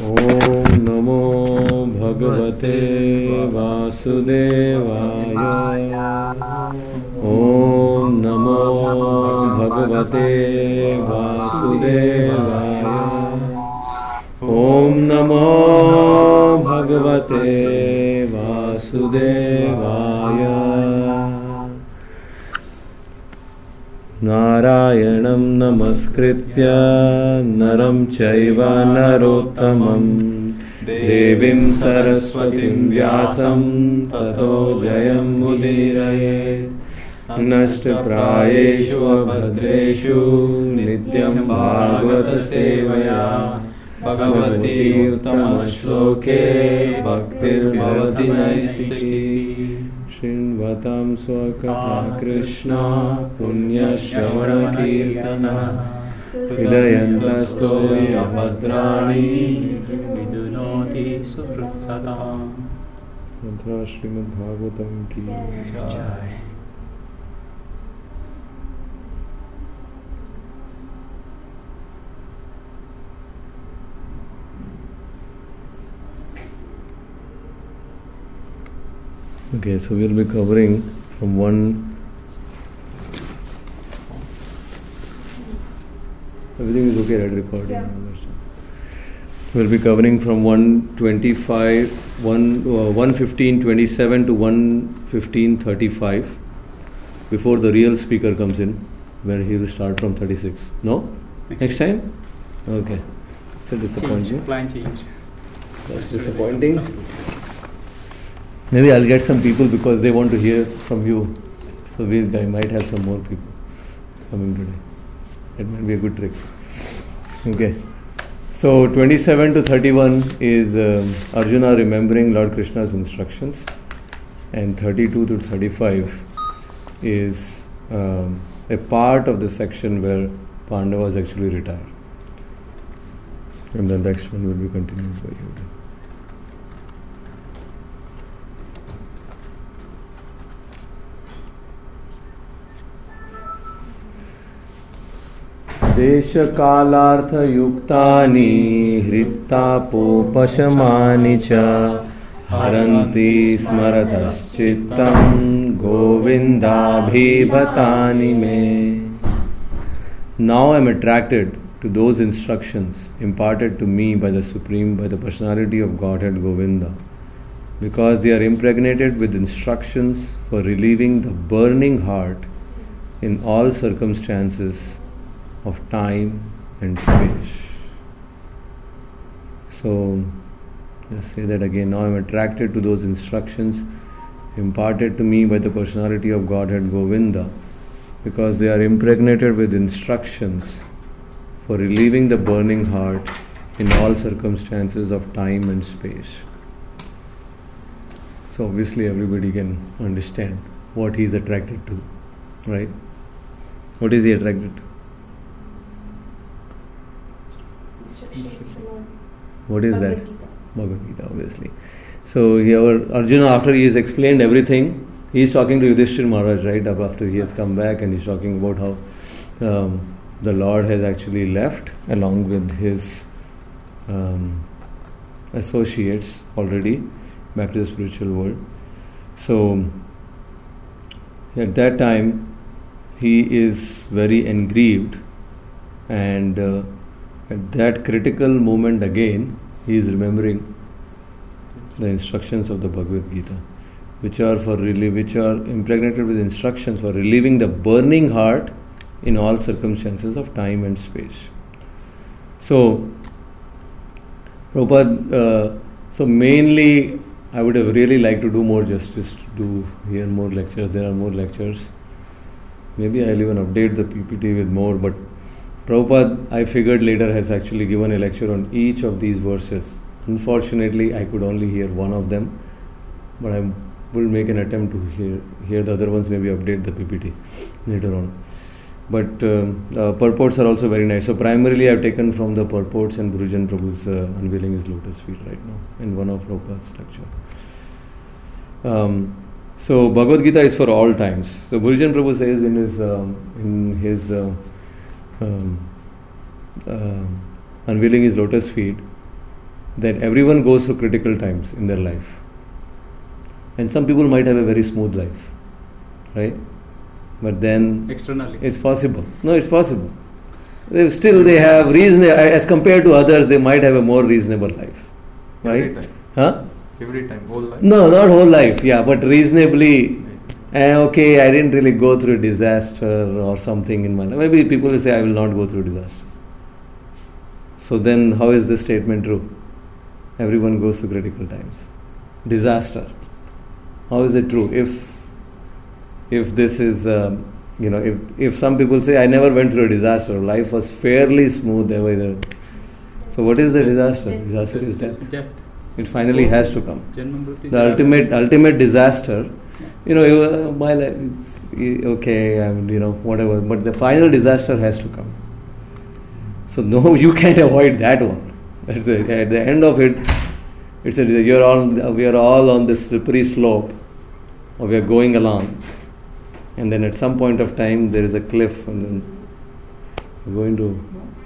ॐ नमो भगवते वासुदेवाय। ॐ नमो भगवते वासुदेवाय। ॐ नमो भगवते वासुदेवाय। नारायणं नमस्कृत्य नरं चैव नरोत्तमं देवीं सरस्वतीं व्यासं ततो जयमुदीरयेत्। नष्टप्रायेषु अभद्रेषु नित्यं भागवतसेवया भगवती उत्तमश्लोके भक्तिर्भवति नैष्ठिकी। शृण्वतां स्वकथा कृष्णा पुण्यश्रवणकीर्तना हृदयन्तस्तो अभद्राणि विदुनोति सुहृत्सताम्। मंत्रा श्रीमद्भागवतम की जय। Okay, so we'll be covering from everything is okay, right? Recording. Yeah. We'll be covering from 1:15:27 to 1:15:35 before the real speaker comes in, where he will start from 36. No? Next time? Okay. So disappointing. Plan change. That's disappointing. Maybe I'll get some people because they want to hear from you. So I might have some more people coming today. That might be a good trick. Okay. So 27 to 31 is Arjuna remembering Lord Krishna's instructions, and 32 to 35 is a part of the section where Pandavas actually retire. And the next one will be continued by you. देशकालार्थयुक्तानि हृत्तापोपशमानि च हरन्ति स्मरतश्चित्तं गोविन्दाभिभतानि मे. Now I am attracted to those instructions imparted to me by the Supreme, by the personality of Godhead Govinda, because they are impregnated with instructions for relieving the burning heart in all circumstances of time and space. So, just say that again. Now I am attracted to those instructions imparted to me by the personality of Godhead Govinda, because they are impregnated with instructions for relieving the burning heart in all circumstances of time and space. So obviously everybody can understand what he is attracted to, right? What is he attracted to? What is that? Bhagavad Gita, obviously. So here Arjuna, after he has explained everything, he is talking to Yudhishthira Maharaj, right? After he has come back, and he's talking about how the Lord has actually left along with his associates already back to the spiritual world. So at that time he is very engraved, and at that critical moment again he is remembering the instructions of the Bhagavad Gita, which are impregnated with instructions for relieving the burning heart in all circumstances of time and space. So Prabhupada, so mainly I would have really liked to do more justice, to hear more lectures. There are more lectures. Maybe I'll even update the PPT with more, but Prabhupada, I figured later, has actually given a lecture on each of these verses. Unfortunately, I could only hear one of them, but I will make an attempt to hear the other ones, maybe update the PPT later on. But purports are also very nice. So primarily I've taken from the purports, and Gurujan Prabhu's unveiling his lotus feet right now in one of Prabhupada's lecture. So Bhagavad Gita is for all times. So Gurujan Prabhu says in his unveiling his lotus feet that everyone goes through critical times in their life. And some people might have a very smooth life, right? But then externally, it's possible. No, it's possible. They have reason, as compared to others, they might have a more reasonable life, right? Every time. Huh? Every time, whole life. No, not whole life. Yeah, but reasonably. Okay, I didn't really go through a disaster or something in my life. Maybe people will say I will not go through disaster. So then, how is this statement true? Everyone goes through critical times. Disaster. How is it true? If this is, if some people say I never went through a disaster, life was fairly smooth ever. So what is the disaster? Disaster is death. Death. It finally has to come. Janma-mriti. The ultimate disaster. My life is okay, whatever. But the final disaster has to come. So no, you can't avoid that one. At the end of it, we are all on this slippery slope, or we are going along, and then at some point of time there is a cliff, and then we're going to,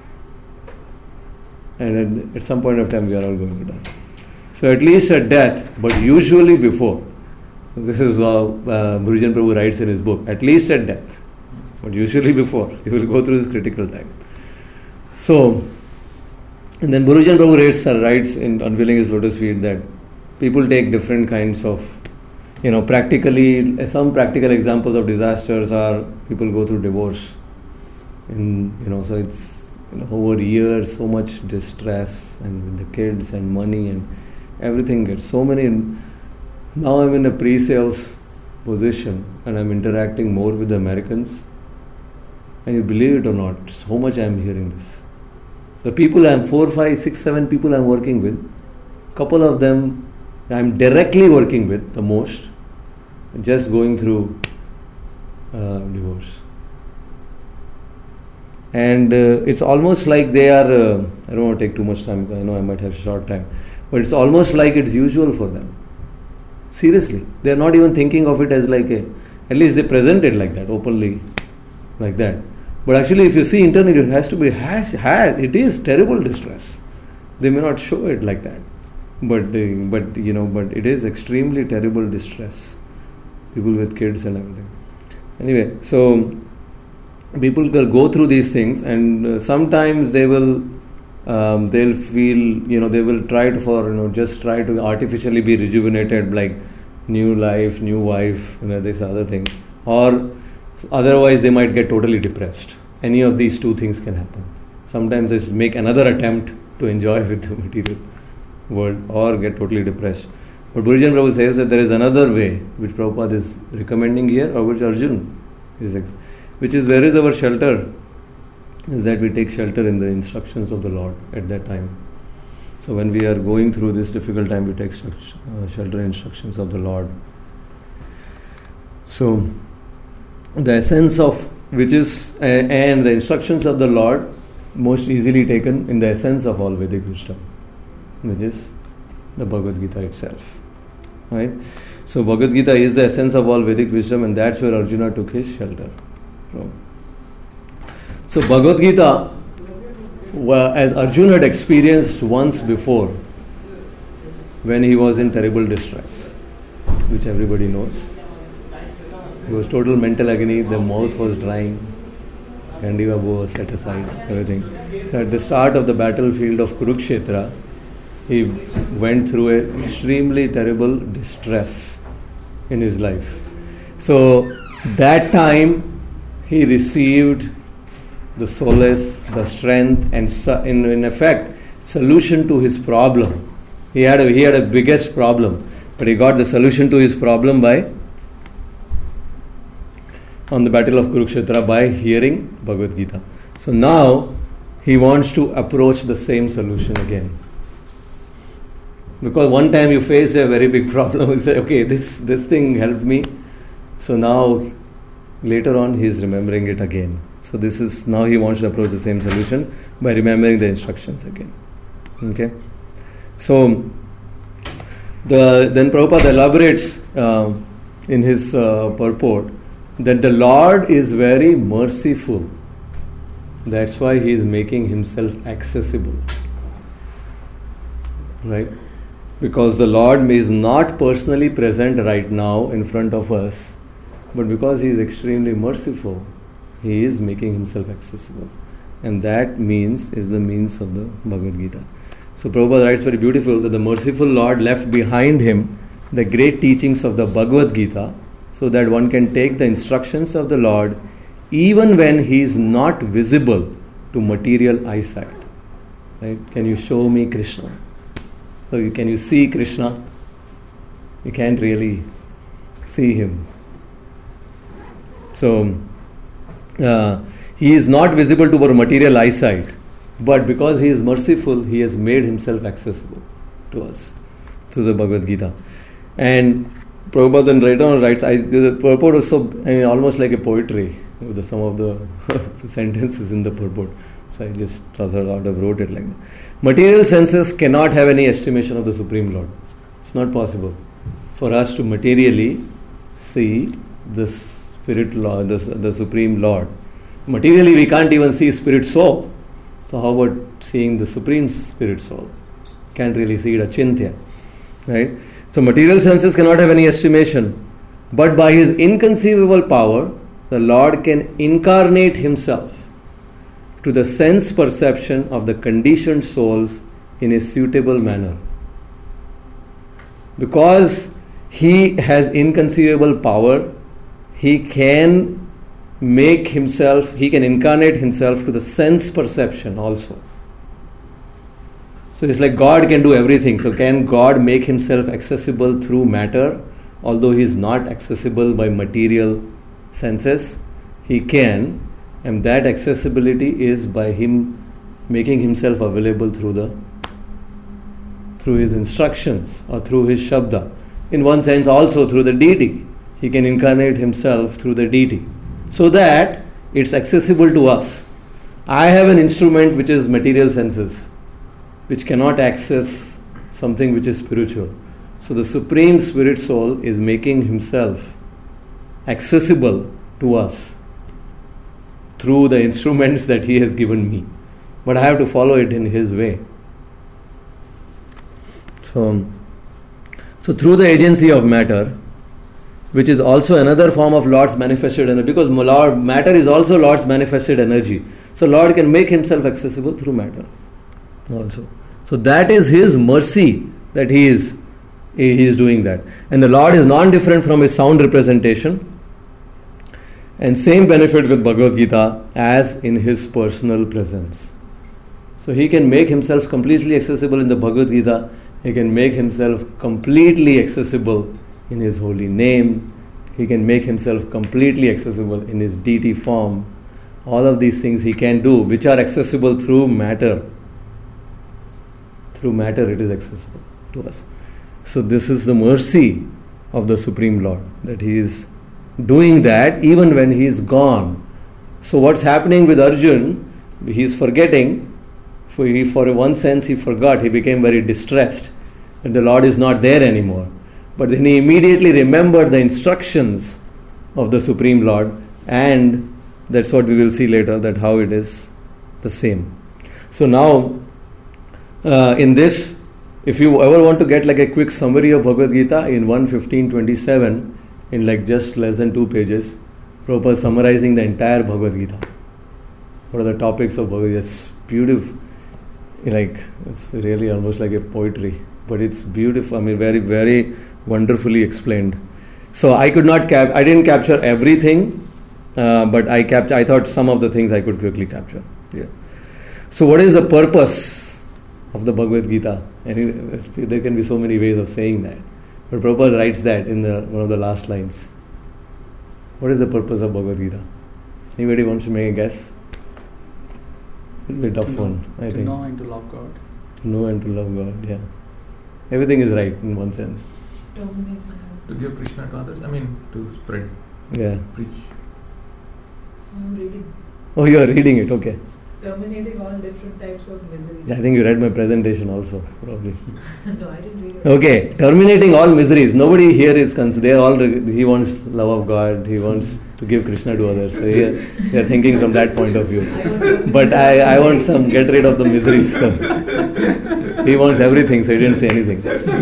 and then at some point of time we are all going to die. So at least at death, but usually before. This is how Bhujan Prabhu writes in his book. At least at death, but usually before, you will go through this critical time. So, and then Bhujan Prabhu writes in Unveiling His Lotus Feet that people take different kinds of, practically, some practical examples of disasters are people go through divorce. So it's, over years, so much distress, and with the kids and money and everything gets so many. Now I'm in a pre-sales position and I'm interacting more with the Americans. And you believe it or not, so much I'm hearing this. The people 4, 5, 6, 7 people I'm working with, couple of them I'm directly working with the most, just going through divorce. And it's almost like they are, I don't want to take too much time, I know I might have short time, but it's almost like it's usual for them. Seriously, they are not even thinking of it as at least they present it like that, openly, like that. But actually, if you see internally, it has to be, it is terrible distress. They may not show it like that, but it is extremely terrible distress. People with kids and everything. Anyway, so people will go through these things, and sometimes they will, they'll feel, they will try to just try to artificially be rejuvenated, like new life, new wife, these other things, or otherwise they might get totally depressed. Any of these two things can happen. Sometimes they make another attempt to enjoy with the material world, or get totally depressed. But Bhujan Prabhu says that there is another way which Prabhupada is recommending here, or which Arjun is, which is, where is our shelter? Is that we take shelter in the instructions of the Lord at that time. So when we are going through this difficult time, we take shelter in instructions of the Lord. So the essence of which is, and the instructions of the Lord most easily taken in the essence of all Vedic wisdom, which is the Bhagavad Gita itself. Right? So Bhagavad Gita is the essence of all Vedic wisdom, and that's where Arjuna took his shelter from. So Bhagavad Gita, as Arjuna had experienced once before, when he was in terrible distress, which everybody knows. It was total mental agony, the mouth was drying, Gandiva bow was set aside, everything. So at the start of the battlefield of Kurukshetra, he went through an extremely terrible distress in his life. So that time he received the solace, the strength, and in effect, solution to his problem. He had a biggest problem, but he got the solution to his problem on the battle of Kurukshetra by hearing Bhagavad Gita. So now he wants to approach the same solution again. Because one time you face a very big problem, you say, okay, this thing helped me. So now later on he is remembering it again. So this is, now he wants to approach the same solution by remembering the instructions again. Okay. So then Prabhupada elaborates in his purport that the Lord is very merciful. That's why he is making himself accessible. right? Because the Lord is not personally present right now in front of us, but because He is extremely merciful, He is making Himself accessible. And that is the means of the Bhagavad Gita. So Prabhupada writes very beautiful that the merciful Lord left behind Him the great teachings of the Bhagavad Gita so that one can take the instructions of the Lord even when He is not visible to material eyesight. Right? Can you show me Krishna? So can you see Krishna? You can't really see Him. So He is not visible to our material eyesight, but because He is merciful, He has made Himself accessible to us through the Bhagavad Gita. And Prabhupada then later on writes, the purport was almost like a poetry with some of the sentences in the purport. So I just sort of wrote it like that. Material senses cannot have any estimation of the Supreme Lord. It's not possible for us to materially see the Spirit Lord, the Supreme Lord. Materially we can't even see Spirit Soul. So how about seeing the Supreme Spirit Soul? Can't really see it, achintya. Right? So material senses cannot have any estimation. But by His inconceivable power, the Lord can incarnate Himself to the sense perception of the conditioned souls in a suitable manner. Because He has inconceivable power, He can make Himself, He can incarnate Himself to the sense perception also. So it's like God can do everything. So can God make Himself accessible through matter, although He is not accessible by material senses? He can, and that accessibility is by Him making Himself available through His instructions or through His Shabda. In one sense also through the deity. He can incarnate Himself through the deity so that it's accessible to us. I have an instrument which is material senses, which cannot access something which is spiritual. So the Supreme Spirit Soul is making Himself accessible to us through the instruments that He has given me. But I have to follow it in His way. So through the agency of matter, which is also another form of Lord's manifested energy, because matter is also Lord's manifested energy. So Lord can make Himself accessible through matter also. So that is His mercy that He is doing that. And the Lord is non-different from His sound representation. And same benefit with Bhagavad Gita as in His personal presence. So He can make Himself completely accessible in the Bhagavad Gita. He can make Himself completely accessible in His holy name. He can make Himself completely accessible in His deity form. All of these things He can do, which are accessible through matter. Through matter it is accessible to us. So this is the mercy of the Supreme Lord, that He is doing that even when He is gone. So what's happening with Arjun? He is forgetting. For one sense he forgot. He became very distressed that the Lord is not there anymore. But then he immediately remembered the instructions of the Supreme Lord, and that's what we will see later, that how it is the same. So now in this, if you ever want to get like a quick summary of Bhagavad Gita in 1:15:27, in like just less than 2 pages, Prabhupada summarizing the entire Bhagavad Gita. What are the topics of Bhagavad Gita? It's beautiful. It's really almost like a poetry, but it's beautiful. I mean, very, very wonderfully explained. So I didn't capture everything, but I thought some of the things I could quickly capture. Yeah. So what is the purpose of the Bhagavad Gita? There can be so many ways of saying that, but Prabhupada writes that in one of the last lines. What is the purpose of Bhagavad Gita? Anybody wants to make a guess? It'll be a tough one, I think. To know and to love God. To know and to love God, yeah. Everything is right in one sense. To give Krishna to others, to spread, Yeah. preach. I'm reading. Oh, you are reading it, okay. terminating all different types of miseries. I think you read my presentation also, probably. No, I didn't read it. Okay, terminating all miseries. Nobody here is concerned. He wants love of God. He wants to give Krishna to others. So they are thinking from that point of view. But I want some get rid of the miseries. So he wants everything, so he didn't say anything.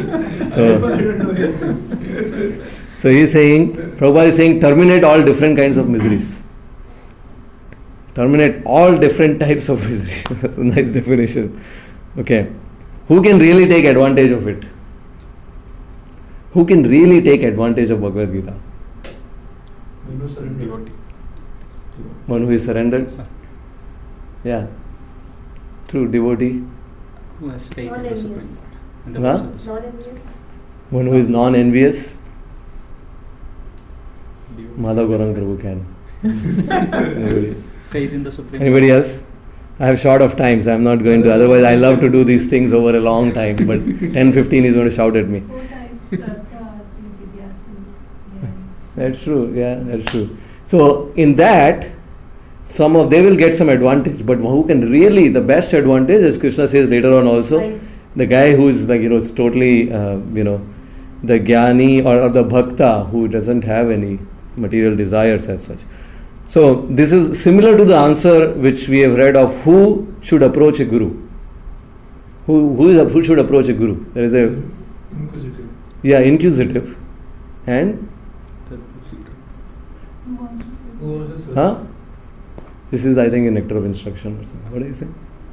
So he's saying, Prabhupada is saying, terminate all different kinds of miseries. Terminate all different types of misery. That's a nice definition. Okay. Who can really take advantage of it? Who can really take advantage of Bhagavad Gita? One who is surrendered? Yeah. True, devotee. Who has faith in the Supreme Lord. Huh? Non-envious. One who is non-envious? Madhav Gaurang Prabhu can. Anybody? Faith in the Supreme Anybody else? I have short of time, so I'm not going to. Otherwise, I love to do these things over a long time. But 10-15 is going to shout at me. 4 times Sartha, Jidyasan. That's true. Yeah, that's true. So in that, they will get some advantage. But who can really, the best advantage, as Krishna says later on also, the guy who is like, it's totally, the jnani or the bhakta who doesn't have any material desires as such. So this is similar to the answer which we have read of who should approach a guru. Who should approach a guru? There is a Inquisitive. Yeah, inquisitive, and huh? This is, I think, a nectar of instruction or something. What do you say?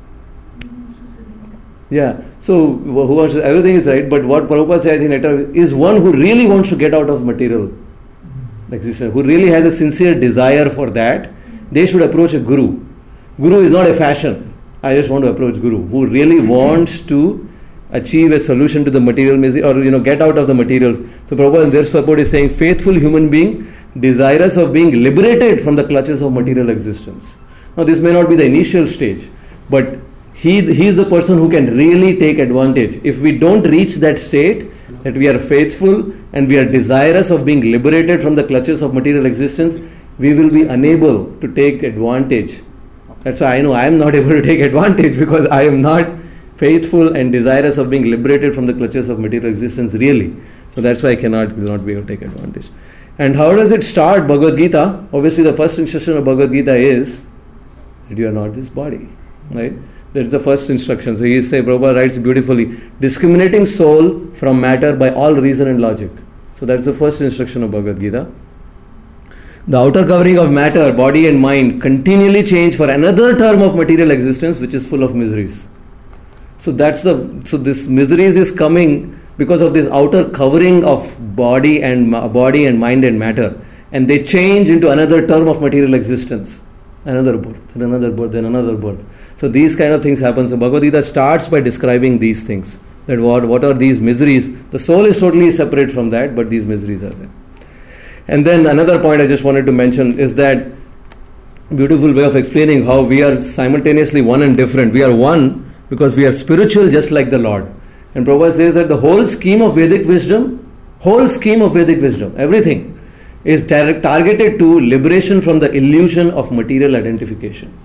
Yeah. So who wants to, everything is right, but what Prabhupada says in nectar is one who really wants to get out of material existence, who really has a sincere desire for that. They should approach a guru. Guru is not a fashion. I just want to approach guru who really wants to achieve a solution to the material misery, or get out of the material. So Prabhupada in this purport is saying faithful human being desirous of being liberated from the clutches of material existence. Now this may not be the initial stage, but he is the person who can really take advantage. If we don't reach that state, that we are faithful and we are desirous of being liberated from the clutches of material existence, we will be unable to take advantage. That's why I know I am not able to take advantage, because I am not faithful and desirous of being liberated from the clutches of material existence really. So that's why I will not be able to take advantage. And how does it start, Bhagavad Gita? Obviously the first instruction of Bhagavad Gita is that you are not this body. Right? That's the first instruction. So Prabhupada writes beautifully, discriminating soul from matter by all reason and logic. So that's the first instruction of Bhagavad Gita. The outer covering of matter, body and mind continually change for another term of material existence which is full of miseries. So this miseries is coming because of this outer covering of body and mind and matter, and they change into another term of material existence, another birth, then another birth, then another birth. So these kind of things happen. So Bhagavad Gita starts by describing these things. That what are these miseries? The soul is totally separate from that, but these miseries are there. And then another point I just wanted to mention is that beautiful way of explaining how we are simultaneously one and different. We are one because we are spiritual just like the Lord. And Prabhupada says that the whole scheme of Vedic wisdom, everything is targeted to liberation from the illusion of material identification.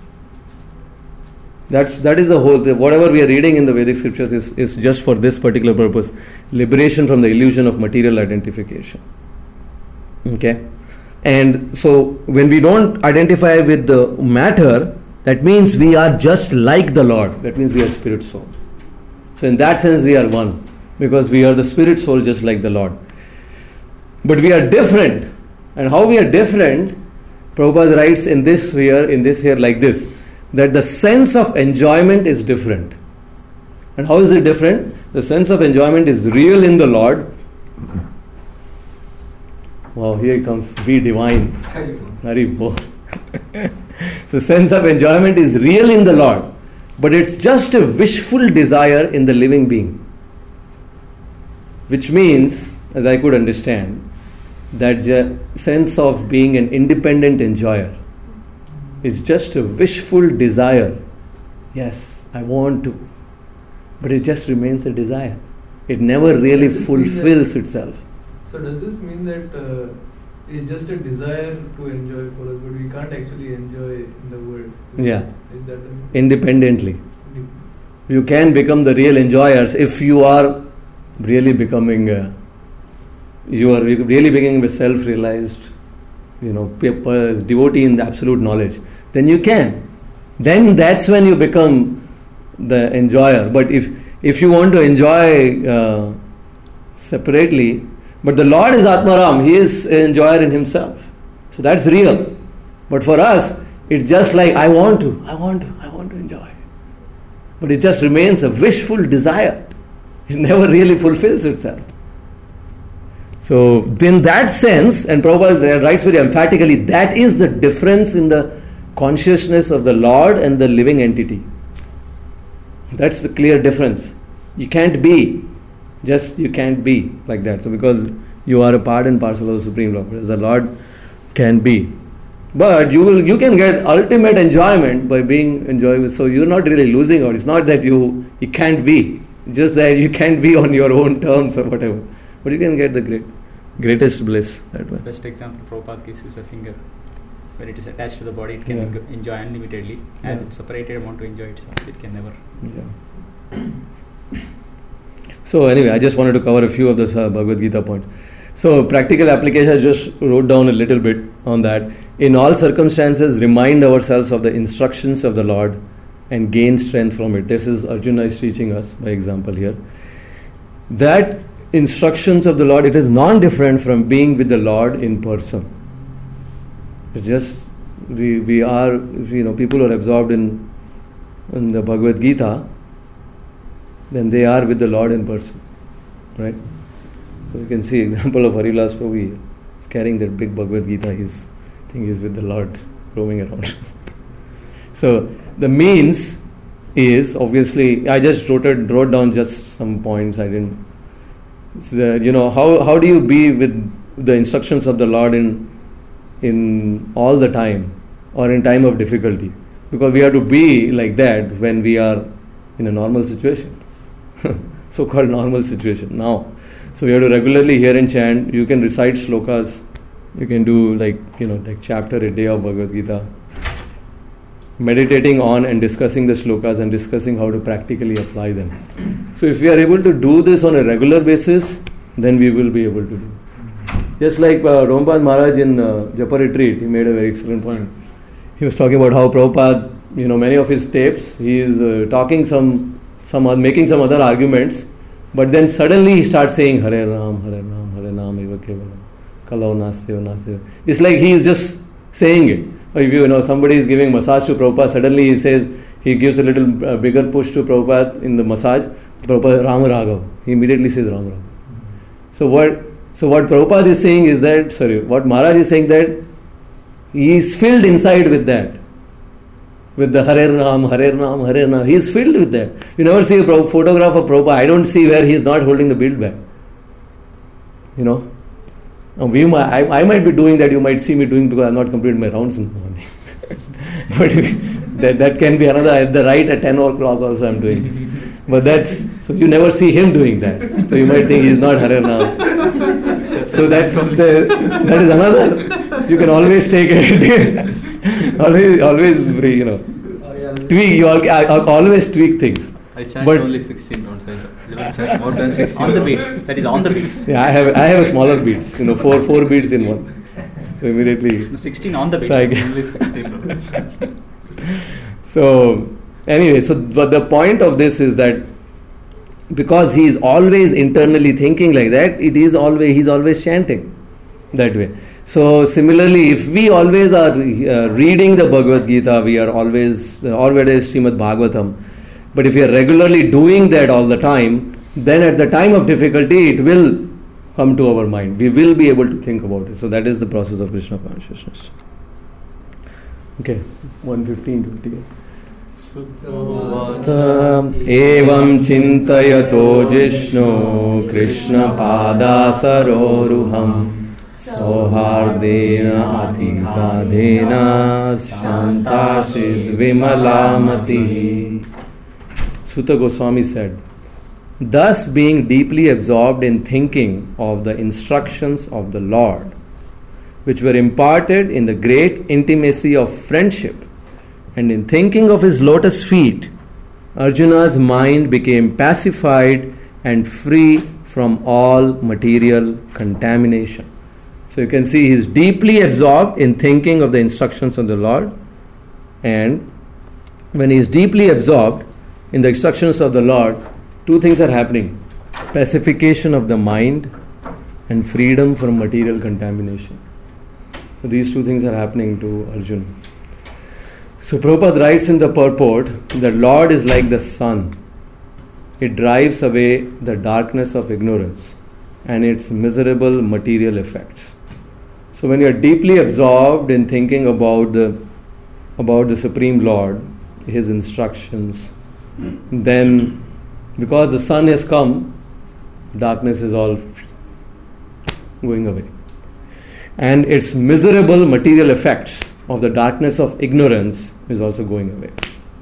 That is the whole, whatever we are reading in the Vedic scriptures is just for this particular purpose. Liberation from the illusion of material identification. Okay? And so when we don't identify with the matter, that means we are just like the Lord. That means we are spirit soul. So in that sense we are one, because we are the spirit soul just like the Lord. But we are different. And how we are different, Prabhupada writes in this here like this, that the sense of enjoyment is different. And how is it different? The sense of enjoyment is real in the Lord. Wow, here he comes, be divine. Haribol. So sense of enjoyment is real in the Lord, but it's just a wishful desire in the living being. Which means, as I could understand, that sense of being an independent enjoyer is just a wishful desire. Yes, I want to. But it just remains a desire. It never really fulfills itself. So does this mean that It's just a desire to enjoy for us, but we can't actually enjoy in the world. Yeah. Is that Independently. You can become the real enjoyers if you are really becoming, you are really becoming a self-realized, devotee in the absolute knowledge. Then you can. Then that's when you become the enjoyer. But if you want to enjoy separately, but the Lord is Atmaram, He is an enjoyer in Himself. So that's real. But for us, it's just like, I want to enjoy. But it just remains a wishful desire. It never really fulfills itself. So, in that sense, and Prabhupada writes very emphatically, that is the difference in the consciousness of the Lord and the living entity. That's the clear difference. You can't be like that. So, because you are a part and parcel of the Supreme Lord, as the Lord can be. But you can get ultimate enjoyment by being enjoyable. So you're not really losing out. It's not that you can't be. Just that you can't be on your own terms or whatever. But you can get the greatest bliss that way. Best example Prabhupada gives is a finger. When it is attached to the body, it can enjoy unlimitedly. As it's separated and want to enjoy itself, it can never. Yeah. So anyway, I just wanted to cover a few of the Bhagavad Gita points. So practical application, I just wrote down a little bit on that. In all circumstances, remind ourselves of the instructions of the Lord and gain strength from it. This is Arjuna is teaching us by example here. That instructions of the Lord, it is non-different from being with the Lord in person. It's just we are, people who are absorbed in the Bhagavad Gita, then they are with the Lord in person, right? So you can see example of Harilas Prabhu here. He's carrying that big Bhagavad Gita. He's with the Lord roaming around. So the means is obviously, I just wrote down just some points. I didn't. How do you be with the instructions of the Lord in all the time or in time of difficulty? Because we have to be like that when we are in a normal situation, so-called normal situation now. So we have to regularly hear and chant. You can recite shlokas. You can do like chapter a day of Bhagavad Gita. Meditating on and discussing the shlokas and discussing how to practically apply them. So if we are able to do this on a regular basis, then we will be able to do. Just like Prabhupada Maharaj in Japa retreat, he made a very excellent point. He was talking about how Prabhupada, many of his tapes, he is talking making some other arguments, but then suddenly he starts saying Hare Ram, Hare Ram, Hare Ram, Eva Kevalam, Kalau Nasteva, Nasteva. It's like he is just saying it. Or if somebody is giving massage to Prabhupada, suddenly he gives a little bigger push to Prabhupada in the massage, Prabhupada Ram Raghav. He immediately says Ram Raghav. So what Prabhupada is saying is that, what Maharaj is saying that he is filled inside with that. With the Hare Ram, Hare Ram, Hare Ram. He is filled with that. You never see a photograph of Prabhupada. I don't see where he is not holding the bead bag. I might be doing that, you might see me doing because I have not completed my rounds in the morning. But that can be another, at the right at 10 o'clock also I am doing this. But so you never see him doing that. So you might think he is not Hare Ram. So that is another, you can always take it. always tweak, you always tweak things. I chant only 16 rounds. I don't chant more than 16 on the beats. That is on the beats. Yeah, I have a smaller beats. 4 beats in one. So immediately 16 on the beats. So only 16 rounds. So anyway, but the point of this is that because he is always internally thinking like that, he's always chanting that way. So similarly, if we always are reading the Bhagavad Gita, we are always Srimad Bhagavatam. But if we are regularly doing that all the time, then at the time of difficulty, it will come to our mind. We will be able to think about it. So that is the process of Krishna consciousness. Okay, 1:15-28. Evam chintayato jishno Krishna padasaroruham Sohardena adhikadena Shantasid vimalamati. Sutta Goswami said, thus being deeply absorbed in thinking of the instructions of the Lord which were imparted in the great intimacy of friendship. And in thinking of his lotus feet, Arjuna's mind became pacified and free from all material contamination. So you can see he is deeply absorbed in thinking of the instructions of the Lord, and when he is deeply absorbed in the instructions of the Lord, two things are happening: pacification of the mind and freedom from material contamination. So these two things are happening to Arjuna. So Prabhupada writes in the purport that Lord is like the sun. It drives away the darkness of ignorance and its miserable material effects. So when you are deeply absorbed in thinking about the Supreme Lord, His instructions, then because the sun has come, darkness is all going away. And its miserable material effects of the darkness of ignorance is also going away.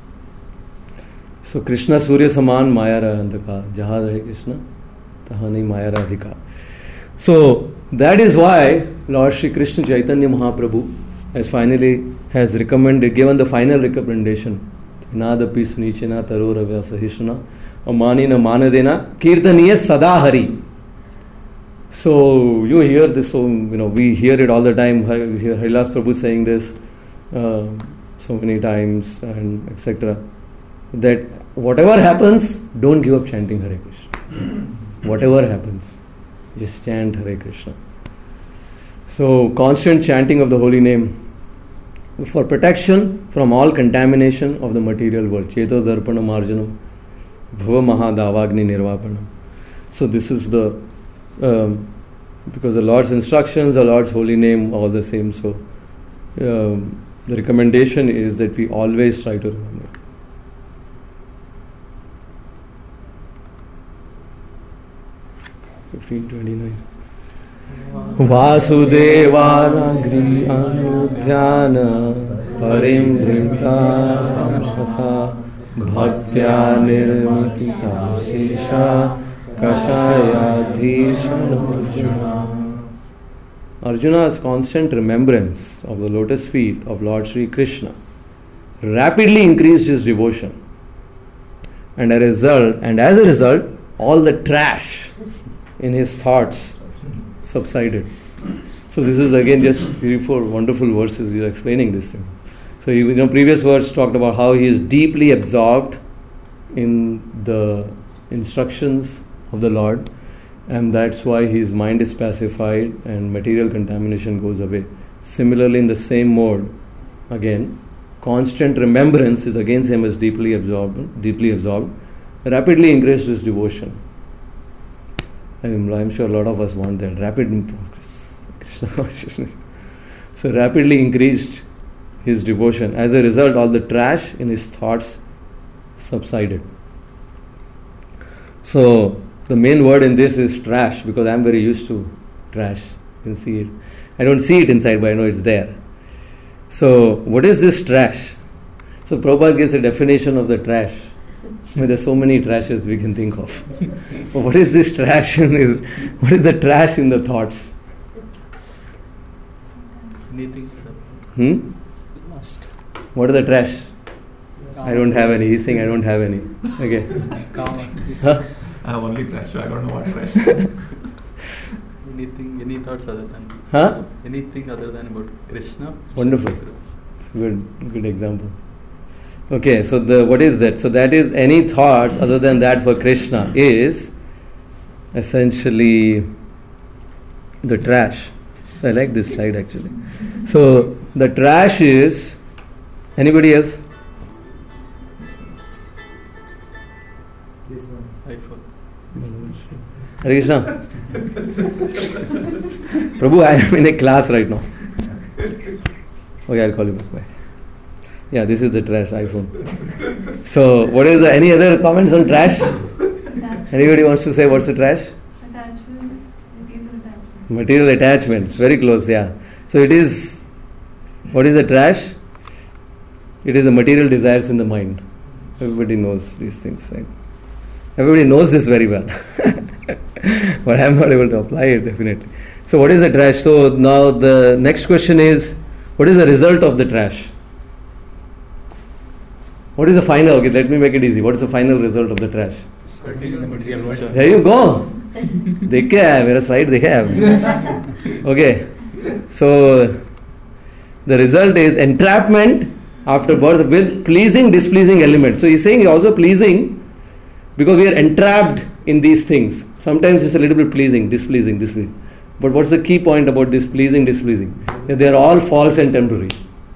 So Krishna Surya Saman Maya Andhaka, Jaha Rahe Krishna, Taha Nahi Maya Radhika. So that is why Lord Shri Krishna Chaitanya Mahaprabhu has given the final recommendation. Nadapi Sunichena Taroravya Sahishna Amanina Manadena Kirtaniya Sadahari. So you hear this, we hear it all the time. We hear Harilas Prabhu saying this so many times, and etc. That whatever happens, don't give up chanting Hare Krishna. Whatever happens, just chant Hare Krishna. So constant chanting of the holy name for protection from all contamination of the material world. Cheto Darpana Marjanam Bhava Mahadavagni Nirvapanam. So this is the because the Lord's instructions, the Lord's holy name, all the same. So the recommendation is that we always try to remember. Vasudevana Anudhyana Parim Dhrimta Shasa Bhaktya Nirmitita Sesha Arjuna's constant remembrance of the lotus feet of Lord Shri Krishna rapidly increased his devotion, and as a result, all the trash in his thoughts subsided. So this is again just 3-4 wonderful verses he is explaining this thing. So previous verse talked about how he is deeply absorbed in the instructions of the Lord, and that's why his mind is pacified and material contamination goes away. Similarly, in the same mode, again, constant remembrance is again same as deeply absorbed, rapidly increased his devotion. I'm sure a lot of us want that rapid progress, Krishna consciousness. So rapidly increased his devotion. As a result, all the trash in his thoughts subsided. So the main word in this is trash, because I'm very used to trash. You can see it. I don't see it inside, but I know it's there. So what is this trash? So Prabhupada gives a definition of the trash. There's so many trashes we can think of. But what is this trash? What is the trash in the thoughts? Anything. Lust. What is the trash? I don't have any. He's saying I don't have any. Okay. Huh? I have only trash, so I don't know what trash. Any thoughts other than anything other than about Krishna? Wonderful. It's a good example. Okay, so what is that? So that is any thoughts other than that for Krishna is essentially the trash. I like this slide actually. So the trash is anybody else? Hare Krishna. Prabhu, I am in a class right now. Okay, I'll call you back. Bye. Yeah, this is the trash iPhone. So, what is any other comments on trash? Anybody wants to say what's the trash? Attachments, material attachments. Very close, yeah. So it is, what is the trash? It is the material desires in the mind. Everybody knows these things, right? Everybody knows this very well. But I am not able to apply it, definitely. So what is the trash? So now the next question is, what is the result of the trash? What is the final? Okay, let me make it easy. What is the final result of the trash? In the material world. There you go. देखे है मेरा slide देखे है. Okay. So the result is entrapment after birth with pleasing, displeasing elements. So he's saying also pleasing because we are entrapped in these things. Sometimes it's a little bit pleasing, displeasing, displeasing. But what's the key point about this pleasing, displeasing? They are all false and temporary.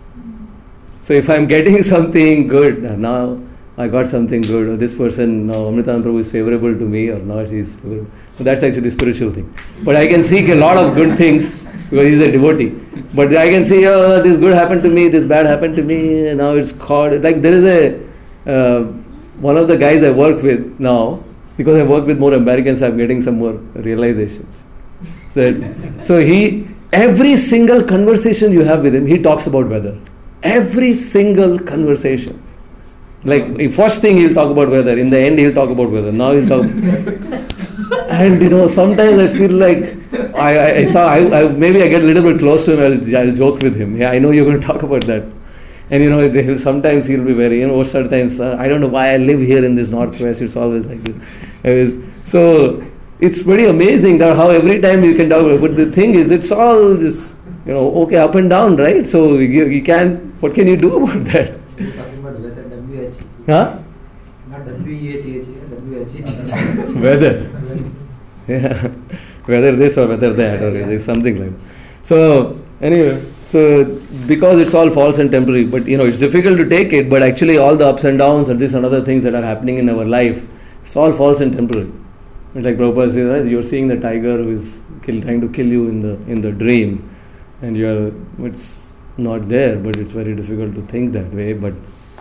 So if I'm getting something good, now I got something good, or this person, now Amritanand Prabhu is favorable to me, or not he's favorable. So that's actually a spiritual thing. But I can seek a lot of good things because he's a devotee. But I can see, oh, this good happened to me, this bad happened to me, and now it's called, like there is one of the guys I work with now, because I work with more Americans, I'm getting some more realizations. So he, every single conversation you have with him, he talks about weather. Every single conversation. Like first thing he'll talk about weather, in the end he'll talk about weather. Now he'll talk. And sometimes I feel like maybe I get a little bit close to him. I'll joke with him. Yeah, I know you're going to talk about that. And sometimes he'll be very, certain times, I don't know why I live here in this Northwest. It's always like this. So it's pretty amazing that how every time you can talk about it. But the thing is, it's all this, okay, up and down, right? So you can't, what can you do about that? You're talking about weather, W-H. Huh? Not W-E-A-T-H, W-H. Weather. Yeah. Whether this or whether that, or something like that. So, anyway, because it's all false and temporary, but it's difficult to take it, but actually all the ups and downs and this and other things that are happening in our life, it's all false and temporary. It's like Prabhupada says, right? You're seeing the tiger who is trying to kill you in the dream, and it's not there, but it's very difficult to think that way. But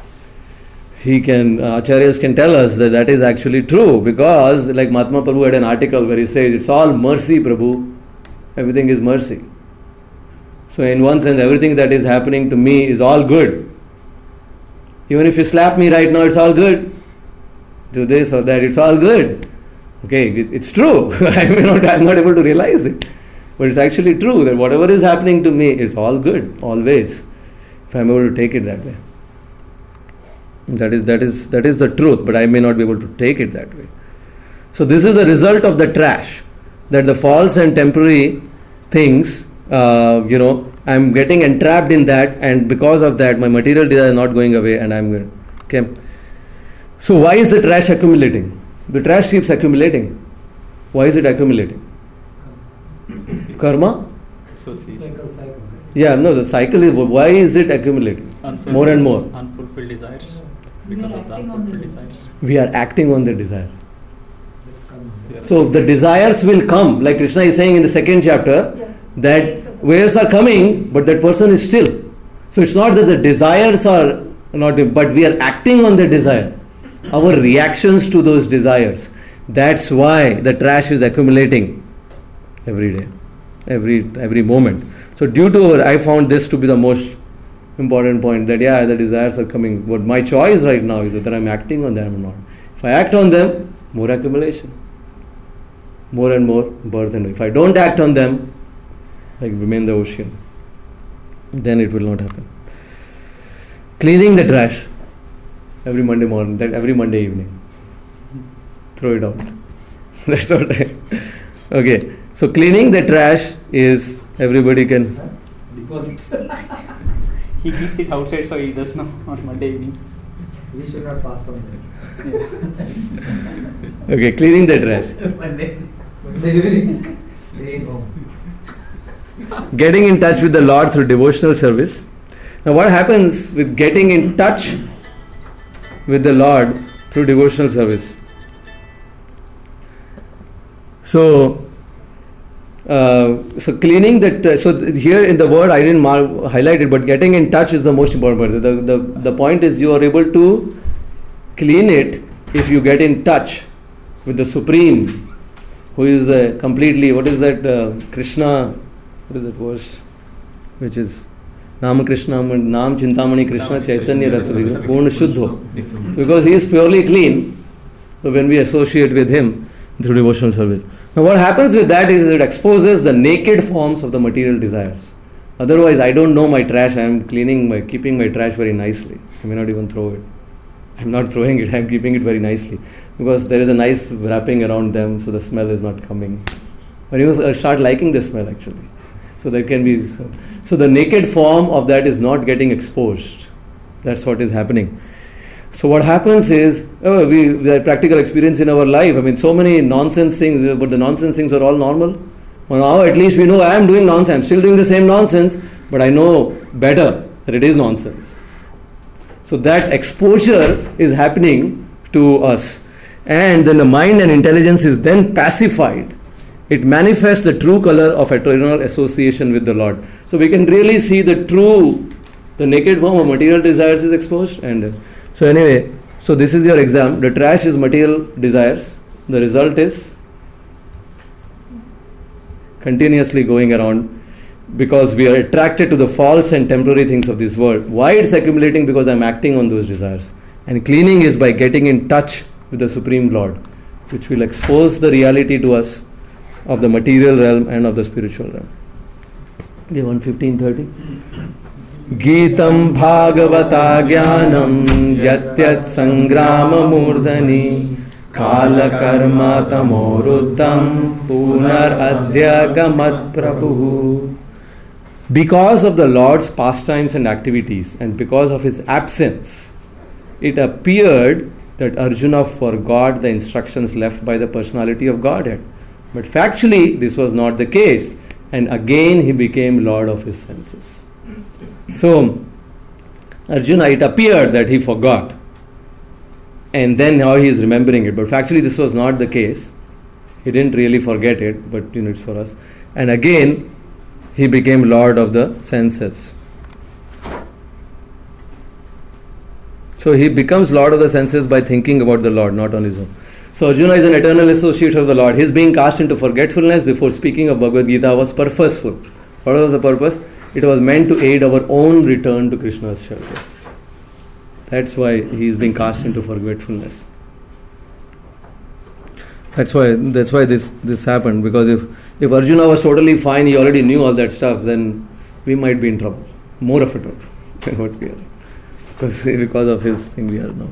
Acharyas can tell us that is actually true, because like Mahatma Prabhu had an article where he says, it's all mercy, Prabhu. Everything is mercy. So in one sense, everything that is happening to me is all good. Even if you slap me right now, it's all good. Do this or that, it's all good. Okay, it's true. I'm not able to realize it. But it's actually true that whatever is happening to me is all good, always. If I'm able to take it that way. That is the truth, but I may not be able to take it that way. So this is the result of the trash. That the false and temporary things, I'm getting entrapped in that, and because of that, my material desire is not going away, and I'm going. Okay. So why is the trash accumulating? The trash keeps accumulating. Why is it accumulating? Karma? Cycle. Yeah, no, the cycle is, why is it accumulating? More and more. Unfulfilled desires. Because of the unfulfilled desires. We are acting on the desire. Yeah. So the desires will come, like Krishna is saying in the second chapter, that waves are coming, but that person is still. So it's not that the desires are not, but we are acting on the desire. Our reactions to those desires. That's why the trash is accumulating every day, every moment. So I found this to be the most important point, that the desires are coming. But my choice right now is whether I'm acting on them or not. If I act on them, more accumulation. More and more birth and if I don't act on them, like remain the ocean, then it will not happen. Cleaning the trash every Monday morning, every Monday evening. Throw it out. That's what okay. So cleaning the trash is everybody can. Deposits. He keeps it outside, so he does know on Monday evening. We should not pass on that. Okay, cleaning the trash. Monday evening. Staying home. Getting in touch with the Lord through devotional service. Now what happens with getting in touch with the Lord through devotional service? So cleaning that. So here in the word I didn't highlight it, but getting in touch is the most important part. The point is you are able to clean it if you get in touch with the Supreme, who is completely. What is that? Krishna. What is that verse? Which is Nam Krishna, Nam Chintamani Krishna Chaitanya Rasa Purna Shuddho. Because he is purely clean. So when we associate with him through devotional service. Now what happens with that is it exposes the naked forms of the material desires. Otherwise, I don't know my trash. I am keeping my trash very nicely. I may not even throw it. I am not throwing it. I am keeping it very nicely because there is a nice wrapping around them, so the smell is not coming. But you start liking the smell actually. So there can be so the naked form of that is not getting exposed. That's what is happening. So what happens is we have practical experience in our life. I mean, so many nonsense things, but the nonsense things are all normal. Well, now at least we know I am doing nonsense. I am still doing the same nonsense, but I know better that it is nonsense. So that exposure is happening to us. And then the mind and intelligence is then pacified. It manifests the true color of eternal association with the Lord. So we can really see the naked form of material desires is exposed. And so anyway, so this is your exam. The trash is material desires. The result is continuously going around because we are attracted to the false and temporary things of this world. Why it's accumulating? Because I'm acting on those desires. And cleaning is by getting in touch with the Supreme Lord, which will expose the reality to us of the material realm and of the spiritual realm. Okay, 1:15:30. Geetam Bhagavata Jnanam Yatyat Sangrama Murdhani Kala Karma Tamoruddham Punar Adhyagamat Prabhu. Because of the Lord's pastimes and activities and because of his absence, it appeared that Arjuna forgot the instructions left by the personality of Godhead. But factually, this was not the case. And again, he became Lord of his senses. So, Arjuna, it appeared that he forgot. And then now he is remembering it. But factually, this was not the case. He didn't really forget it, but it's for us. And again, he became Lord of the senses. So he becomes Lord of the senses by thinking about the Lord, not on his own. So Arjuna is an eternal associate of the Lord. His being cast into forgetfulness before speaking of Bhagavad Gita was purposeful. What was the purpose? It was meant to aid our own return to Krishna's shelter. That's why he is being cast into forgetfulness. That's why this happened. Because if Arjuna was totally fine, he already knew all that stuff, then we might be in trouble. More of a trouble than what we are. Because of his thing we are now.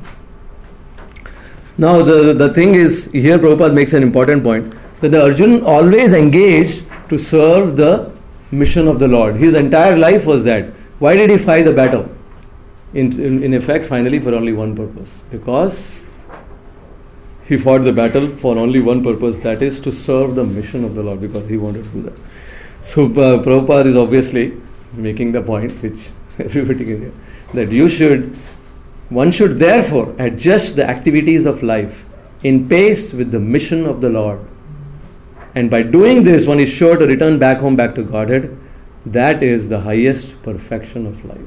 Now the thing is, here Prabhupada makes an important point, that the Arjuna always engaged to serve the mission of the Lord. His entire life was that. Why did he fight the battle? In effect, finally, for only one purpose. Because he fought the battle for only one purpose, that is to serve the mission of the Lord, because he wanted to do that. So Prabhupada is obviously making the point, which everybody can hear, that one should therefore adjust the activities of life in pace with the mission of the Lord. And by doing this, one is sure to return back home, back to Godhead. That is the highest perfection of life.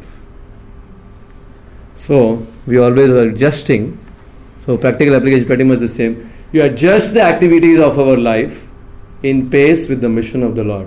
So, we always are adjusting. So, practical application is pretty much the same. You adjust the activities of our life in pace with the mission of the Lord.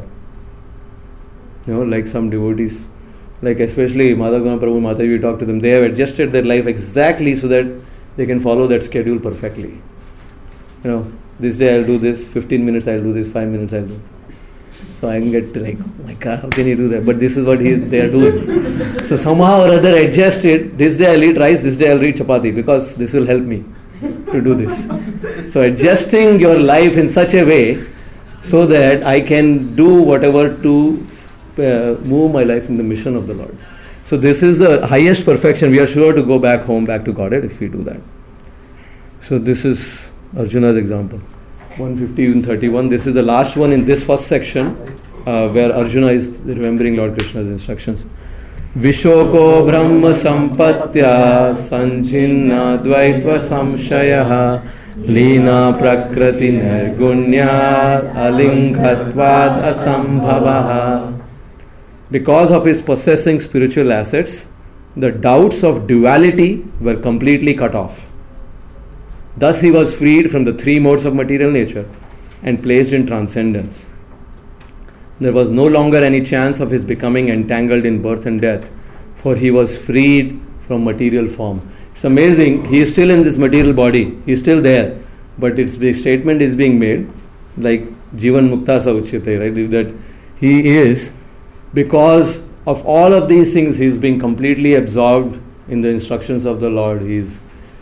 Like some devotees, like especially Madhavgana Prabhu, Mataji, we talk to them, they have adjusted their life exactly so that they can follow that schedule perfectly. This day I'll do this, 15 minutes I'll do this, 5 minutes I'll do. So I can get like, oh my God, how can you do that? But this is what they are doing. So somehow or other adjust it. This day I'll eat rice, this day I'll eat chapati, because this will help me to do this. So adjusting your life in such a way so that I can do whatever to move my life in the mission of the Lord. So this is the highest perfection. We are sure to go back home, back to Godhead if we do that. So this is Arjuna's example. 1:15:31. This is the last one in this first section where Arjuna is remembering Lord Krishna's instructions. Vishoko Brahma Sampatya Sanjinna Dvaitva Samshayah Lina Prakriti Nirgunya Alinghatvad Asambhavaha. Because of his possessing spiritual assets, the doubts of duality were completely cut off. Thus he was freed from the three modes of material nature and placed in transcendence. There was no longer any chance of his becoming entangled in birth and death, for he was freed from material form. It's amazing, he is still in this material body, he is still there, but the statement is being made like Jivan Mukta sa uchyate, right? That he is, because of all of these things, he's being completely absorbed in the instructions of the Lord. He's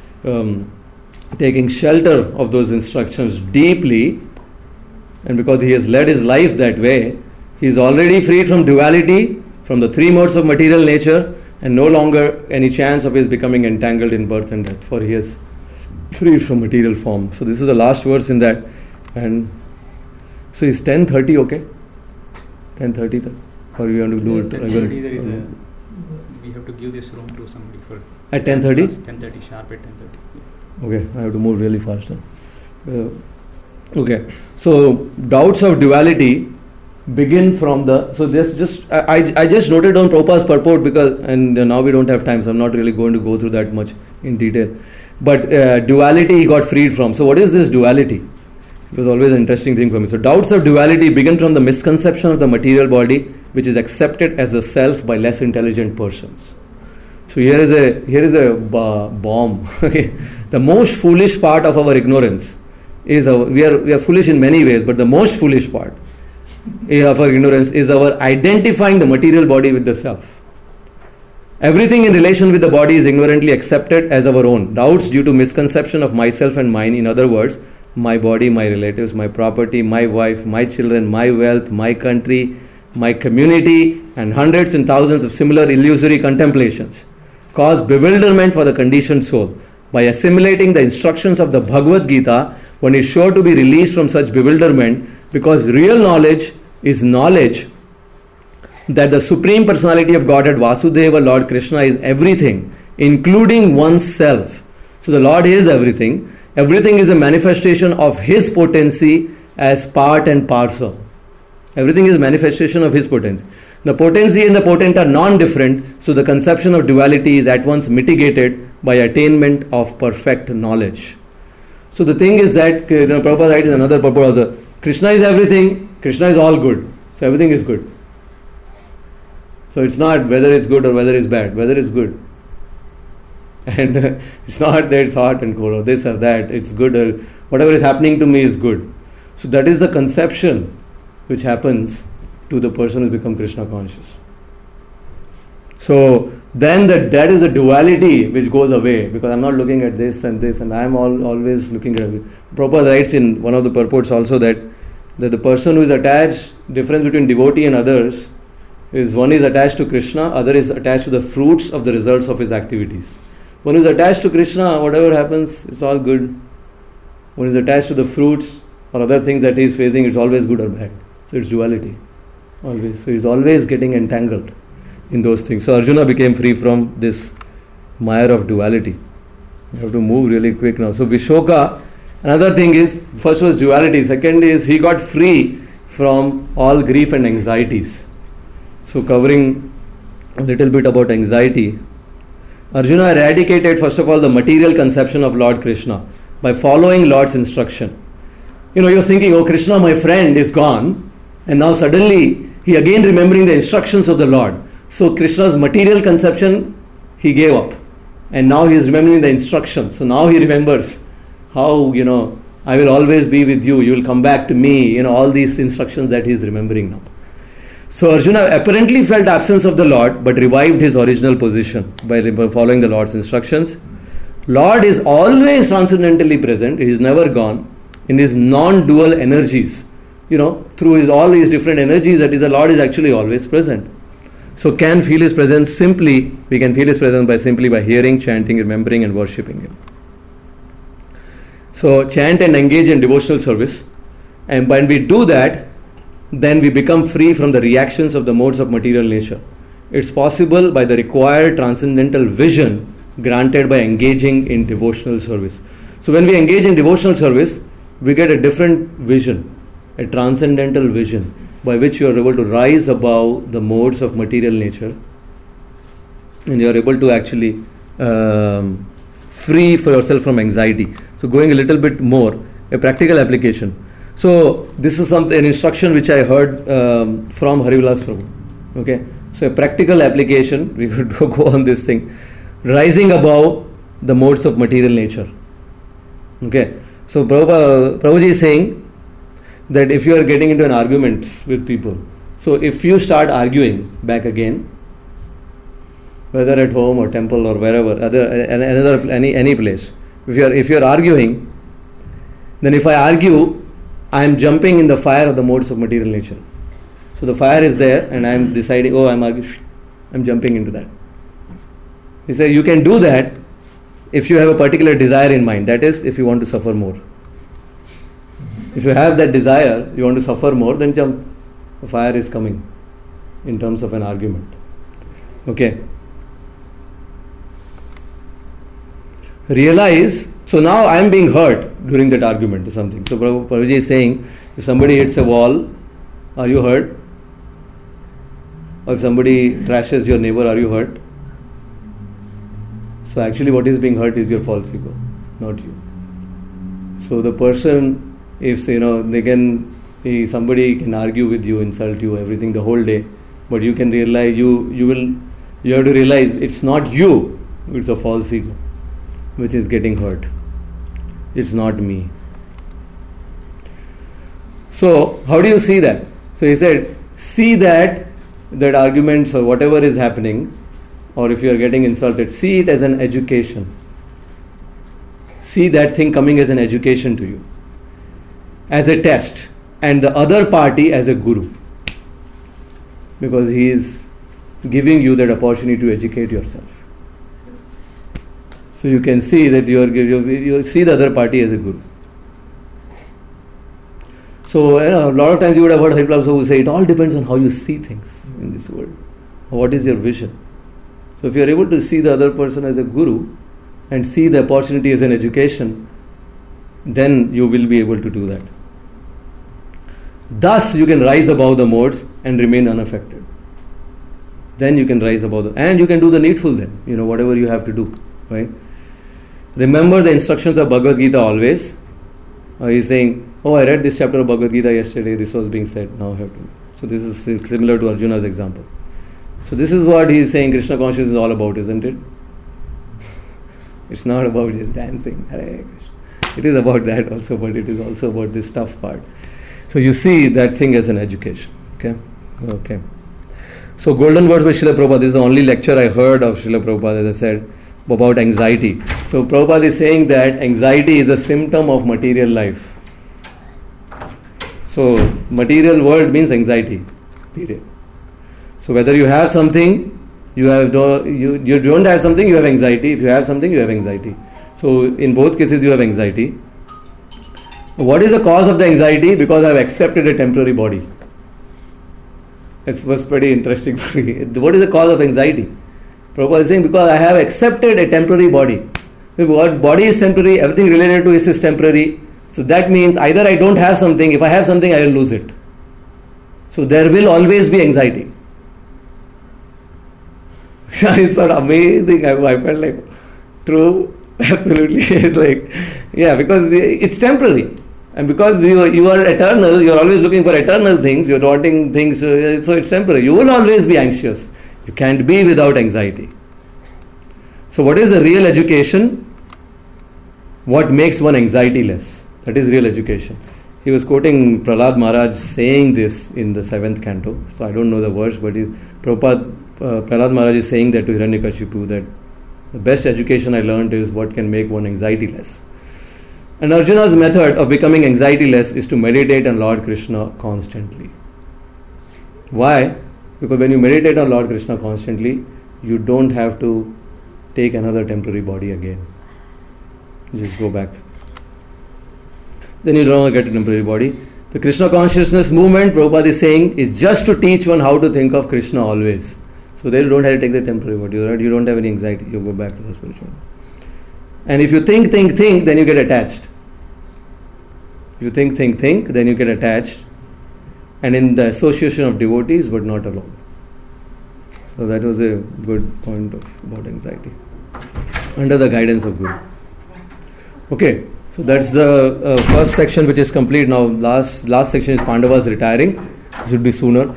taking shelter of those instructions deeply, and because he has led his life that way, he is already freed from duality, from the three modes of material nature, and no longer any chance of his becoming entangled in birth and death, for he is free from material form. So this is the last verse in that. And so is 10:30 okay? 10:30, or you want to do it? 10:30 there is a, we have to give this room to somebody for at 10:30? 10:30 sharp at 10:30. Okay, I have to move really fast. Okay, so doubts of duality begin from the, so this just I just noted down Prabhupada's purport, because, and now we don't have time, so I'm not really going to go through that much in detail. But duality he got freed from. So what is this duality? It was always an interesting thing for me. So doubts of duality begin from the misconception of the material body, which is accepted as the self by less intelligent persons. So here is a bomb. The most foolish part of our ignorance is we are foolish in many ways, but the most foolish part of our ignorance is our identifying the material body with the self. Everything in relation with the body is ignorantly accepted as our own. Doubts due to misconception of myself and mine, in other words, my body, my relatives, my property, my wife, my children, my wealth, my country, my community, and hundreds and thousands of similar illusory contemplations cause bewilderment for the conditioned soul. By assimilating the instructions of the Bhagavad Gita, one is sure to be released from such bewilderment, because real knowledge is knowledge that the Supreme Personality of Godhead, Vasudeva, Lord Krishna, is everything, including oneself. So the Lord is everything. Everything is a manifestation of His potency as part and parcel. Everything is manifestation of His potency. The potency and the potent are non-different, so the conception of duality is at once mitigated by attainment of perfect knowledge. So the thing is that, Prabhupada writes in another purport also, Krishna is everything, Krishna is all good. So everything is good. So it's not whether it's good or whether it's bad, whether it's good. And it's not that it's hot and cold or this or that, it's good, or whatever is happening to me is good. So that is the conception which happens to the person who has become Krishna conscious. So then that is the duality which goes away, because I'm not looking at this and I'm always looking at it. Prabhupada writes in one of the purports also that the person who is attached, difference between devotee and others is, one is attached to Krishna, other is attached to the fruits of the results of his activities. One is attached to Krishna, whatever happens, it's all good. One is attached to the fruits or other things that he is facing, it's always good or bad. So it's duality. Always. So he's always getting entangled in those things. So Arjuna became free from this mire of duality. You have to move really quick now. So Vishoka, another thing is, first was duality, second is he got free from all grief and anxieties. So covering a little bit about anxiety, Arjuna eradicated first of all the material conception of Lord Krishna by following Lord's instruction. You're thinking, oh, Krishna, my friend, is gone, and now suddenly he again remembering the instructions of the Lord. So Krishna's material conception he gave up, and now he is remembering the instructions. So now he remembers how, I will always be with you, you will come back to me, all these instructions that he is remembering now. So Arjuna apparently felt absence of the Lord, but revived his original position by following the Lord's instructions. Lord is always transcendentally present, he is never gone in his non-dual energies. Through all these different energies, that is, the Lord is actually always present. So can feel his presence we can feel his presence simply by hearing, chanting, remembering and worshipping him. So chant and engage in devotional service, and when we do that, then we become free from the reactions of the modes of material nature. It's possible by the required transcendental vision granted by engaging in devotional service. So when we engage in devotional service, we get a different vision, a transcendental vision, by which you are able to rise above the modes of material nature, and you are able to actually free for yourself from anxiety. So going a little bit more, a practical application. So this is an instruction which I heard from Harivilas Prabhu. Okay, so a practical application, we would go on this thing, rising above the modes of material nature. Okay, so Prabhuji is saying that if you are getting into an argument with people, so if you start arguing back again, whether at home or temple or wherever, any place, if you are arguing, then if I argue, I am jumping in the fire of the modes of material nature. So the fire is there, and I am deciding, I'm jumping into that. He said, you can do that if you have a particular desire in mind. That is, if you want to suffer more. If you have that desire, you want to suffer more, then jump. The fire is coming in terms of an argument. Okay. Realize, so now I am being hurt during that argument or something. So Prabhuji is saying, if somebody hits a wall, are you hurt? Or if somebody trashes your neighbor, are you hurt? So actually what is being hurt is your false ego, not you. So the person, if somebody can argue with you, insult you, everything the whole day, but you can realize you have to realize it's not you, it's a false ego which is getting hurt. It's not me. So how do you see that? So he said, see that arguments or whatever is happening, or if you are getting insulted, see it as an education. See that thing coming as an education to you, as a test, and the other party as a guru, because he is giving you that opportunity to educate yourself. So you can see that you see the other party as a guru. So a lot of times you would have heard Hari Prabhu say, it all depends on how you see things in this world. What is your vision? So if you are able to see the other person as a guru and see the opportunity as an education, then you will be able to do that. Thus you can rise above the modes and remain unaffected. Then you can rise above and you can do the needful then, whatever you have to do, right? Remember the instructions of Bhagavad Gita always. He is saying, I read this chapter of Bhagavad Gita yesterday, this was being said, now I have to. So this is similar to Arjuna's example. So this is what he is saying Krishna consciousness is all about, isn't it? It's not about just dancing. It is about that also, but it is also about this tough part. So you see that thing as an education. Okay. So golden words by Srila Prabhupada. This is the only lecture I heard of Srila Prabhupada, as I said, about anxiety. So Prabhupada is saying that anxiety is a symptom of material life. So material world means anxiety, period. So whether you have something, you don't have something, you have anxiety. If you have something, you have anxiety. So in both cases you have anxiety. What is the cause of the anxiety? Because I have accepted a temporary body. It was pretty interesting for me. What is the cause of anxiety? Prabhupada is saying, because I have accepted a temporary body. What body is temporary, everything related to it is temporary. So that means either I don't have something, if I have something, I will lose it. So there will always be anxiety. It's so amazing. I felt like, true, absolutely. It's like, because it's temporary. And because you are eternal, you are always looking for eternal things, you are wanting things, so it's temporary. You will always be anxious. You can't be without anxiety. So what is the real education? What makes one anxiety-less? That is real education. He was quoting Prahlad Maharaj saying this in the 7th canto. So I don't know the verse, but Prahlad Maharaj is saying that to Hiranyakashipu, that the best education I learned is what can make one anxiety-less. And Arjuna's method of becoming anxiety-less is to meditate on Lord Krishna constantly. Why? Because when you meditate on Lord Krishna constantly, you don't have to take another temporary body again. Just go back. Then you don't get a temporary body. The Krishna consciousness movement, Prabhupada is saying, is just to teach one how to think of Krishna always. So then you don't have to take the temporary body. You don't have any anxiety. You go back to the spiritual. And if you think, then you get attached. If you think, then you get attached. And in the association of devotees, but not alone. So that was a good point about anxiety. Under the guidance of Guru. Okay, so that's the first section which is complete. Now last section is Pandavas retiring. This would be sooner.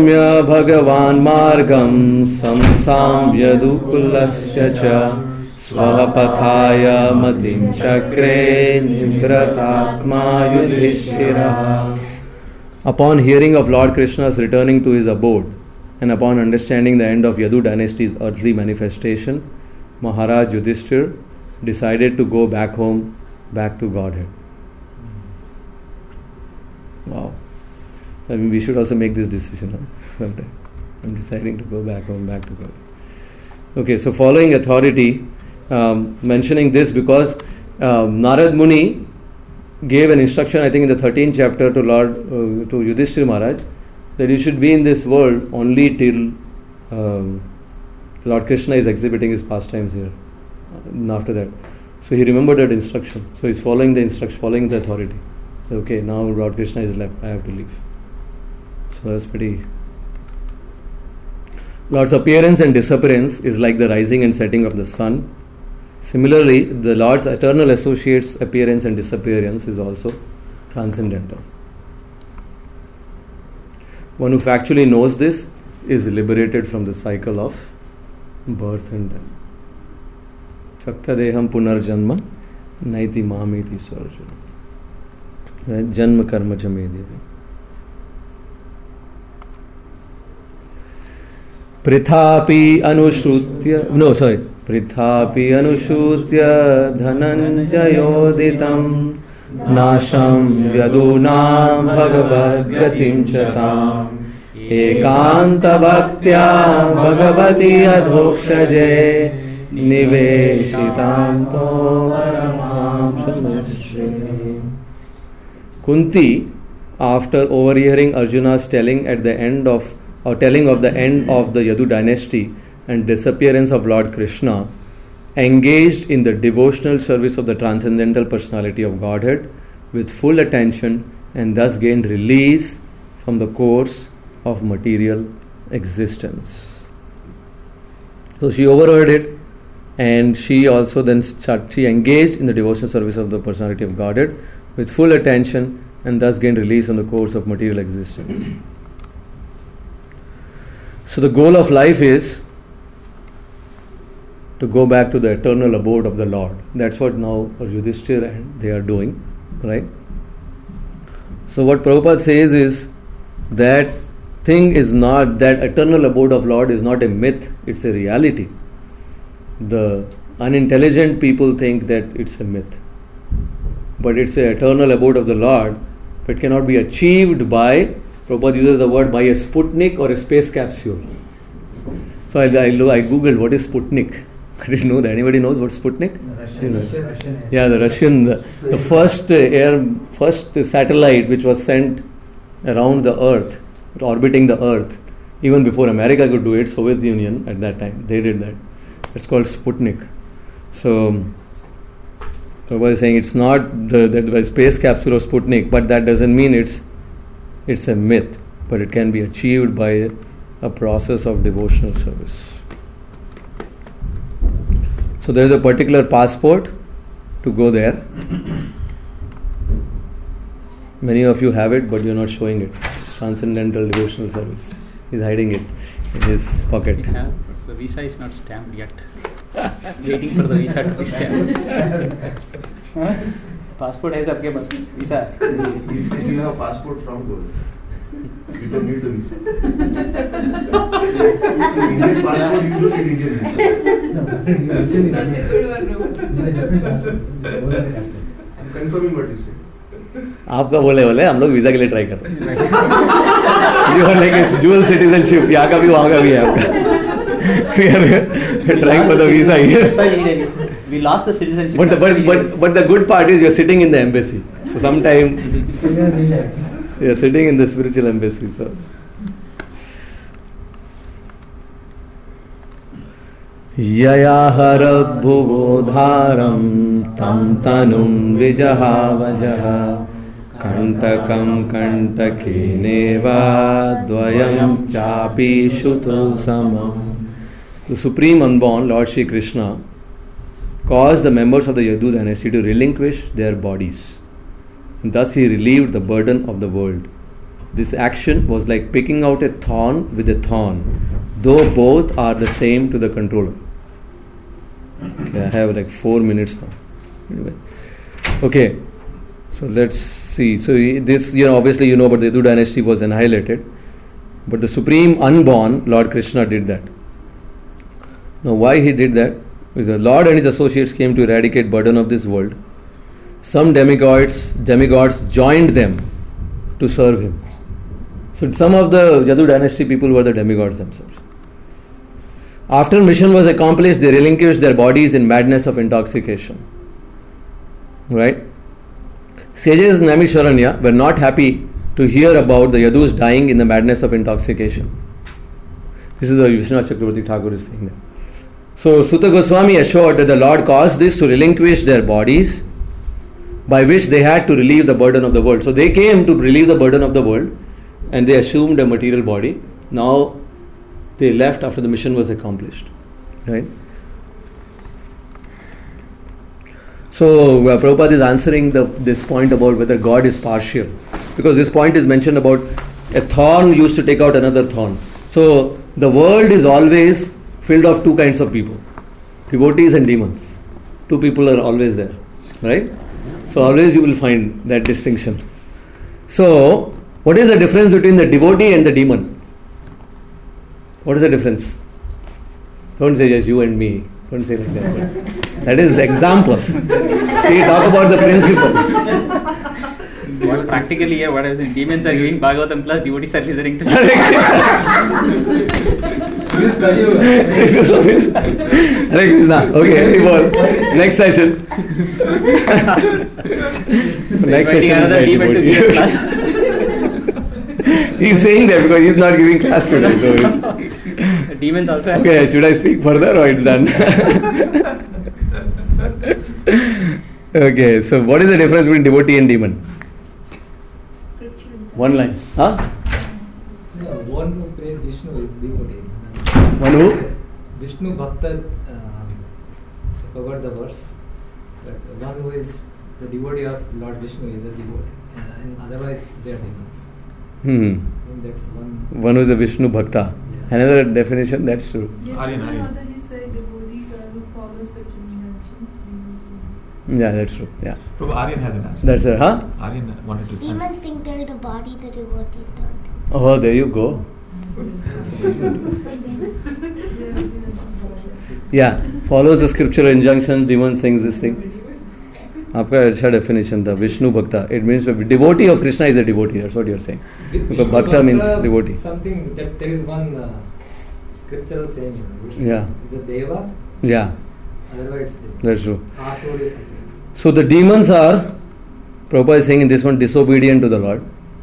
Nishamya Bhagavan Margam Samsam Yadukulasya Cha Swapathaya matim chakre nivratatma yudhishthira. Upon hearing of Lord Krishna's returning to his abode and upon understanding the end of Yadu dynasty's earthly manifestation, Maharaj Yudhishthir decided to go back home, back to Godhead. Wow. I mean, we should also make this decision sometime. I'm deciding to go back home, back to God. Okay, so following authority, mentioning this because Narad Muni gave an instruction, I think in the 13th chapter to to Yudhishthira Maharaj, that you should be in this world only till Lord Krishna is exhibiting his pastimes here. And after that, so he remembered that instruction. So he's following the instruction, following the authority. Okay, now Lord Krishna is left, I have to leave. So that's pretty. Lord's appearance and disappearance is like the rising and setting of the sun. Similarly, the Lord's eternal associates' appearance and disappearance is also transcendental. One who factually knows this is liberated from the cycle of birth and death. Chakta deham punarjanma naiti mamiti sarjana. Janma karma chamedya. Prithapi anushutya dhananjayoditam nasham yadunam bhagavad gatim chatam ekanta bhaktya bhagavati adhokshaje niveshitam paramam samashri. Kunti, after overhearing Arjuna's telling of the end of the Yadu dynasty and disappearance of Lord Krishna, engaged in the devotional service of the transcendental personality of Godhead with full attention and thus gained release from the course of material existence. So she overheard it, and she also then she engaged in the devotional service of the personality of Godhead with full attention and thus gained release from the course of material existence. So the goal of life is to go back to the eternal abode of the Lord. That's what now Yudhishthira and they are doing, right? So what Prabhupada says is that thing is not, that eternal abode of Lord is not a myth, it's a reality. The unintelligent people think that it's a myth. But it's an eternal abode of the Lord, but it cannot be achieved by, Prabhupada uses the word, by a Sputnik or a space capsule. So I googled what is Sputnik. I didn't know that. Anybody knows what Sputnik? Russian. Yeah, the Russian, the first satellite which was sent around the Earth, orbiting the Earth, even before America could do it, Soviet Union at that time, they did that. It's called Sputnik. So Prabhupada is saying it's not the space capsule of Sputnik, but that doesn't mean it's a myth, but it can be achieved by a process of devotional service. So there is a particular passport to go there. Many of you have it, but you are not showing it. It's transcendental devotional service. He's hiding it in his pocket. We have, but the visa is not stamped yet. Waiting for the visa to be stamped. Passport है सबके पास, visa है. If you have passport from gold, you don't need the visa. Indian passport, you don't need Indian visa. I'm confirming what you say. आपका बोले हम लोग visa के लिए try कर रहे हैं. You are like a dual citizenship. यहाँ का भी वहाँ का भी है आपका. We are trying for the visa here. We lost the citizenship. But the good part is you are sitting in the embassy. So sometime you are sitting in the spiritual embassy. So Yaya harat bhuvodharam tam tanum vijahavajaha kantakam kantakeneva dvayam chapi shutu samam. The Supreme Unborn, Lord Shri Krishna, caused the members of the Yadu dynasty to relinquish their bodies. And thus he relieved the burden of the world. This action was like picking out a thorn with a thorn, though both are the same to the controller. Okay, I have like 4 minutes now. Anyway. Okay, so let's see. So this, obviously you know about the Yadu dynasty was annihilated, but the supreme unborn Lord Krishna did that. Now why he did that? Because the Lord and his associates came to eradicate burden of this world. Some demigods joined them to serve him. So some of the Yadu dynasty people were the demigods themselves. After mission was accomplished, they relinquished their bodies in madness of intoxication. Right? Sages in Naimisharanya were not happy to hear about the Yadus dying in the madness of intoxication. This is what Vishwanath Chakravarti Thakur is saying there. So Sutta Goswami assured that the Lord caused this to relinquish their bodies, by which they had to relieve the burden of the world. So they came to relieve the burden of the world and they assumed a material body. Now they left after the mission was accomplished. Right? So Prabhupada is answering this point about whether God is partial. Because this point is mentioned about a thorn used to take out another thorn. So the world is always filled of two kinds of people. Devotees and demons. Two people are always there. Right? So always you will find that distinction. So what is the difference between the devotee and the demon? What is the difference? Don't say just you and me. Don't say like that. That is example. See, talk about the principle. Well, practically here, what I was saying, demons are giving Bhagavatam plus devotees are listening to This is obvious. Hare Krishna. Okay, next session. Next session. Another demon to give a class. He's saying that because he's not giving class today. So demons also have. Okay, should I speak further or it's done? Okay, so what is the difference between devotee and demon? One line. Huh? No, one who prays Vishnu is devotee. One who? Vishnu Bhakta, I forgot the verse, but one who is the devotee of Lord Vishnu is a devotee, and otherwise they are demons. I think that's one. One who is a Vishnu Bhakta. Yeah. Another definition, that's true. Yes, Aryan. Mataji said devotees are who follow scripture injunctions. Yeah, that's true. Yeah. Prabhu, Aryan has an answer. That's it, huh? Aryan wanted to Demons answer. think they're the body, the devotees don't. Oh, there you go. Yeah, follows the scriptural injunction, demon sings this thing. आपका अच्छा definition था Vishnu Bhakta. It means devotee of Krishna is a devotee. That's what you're saying. Because Bhakta means devotee. Something that there is one scriptural saying. Yeah. It's a deva. Yeah, Otherwise, it's deva. that's true. Asura is something. So the demons are, Prabhupada is saying in this one, disobedient to the Lord.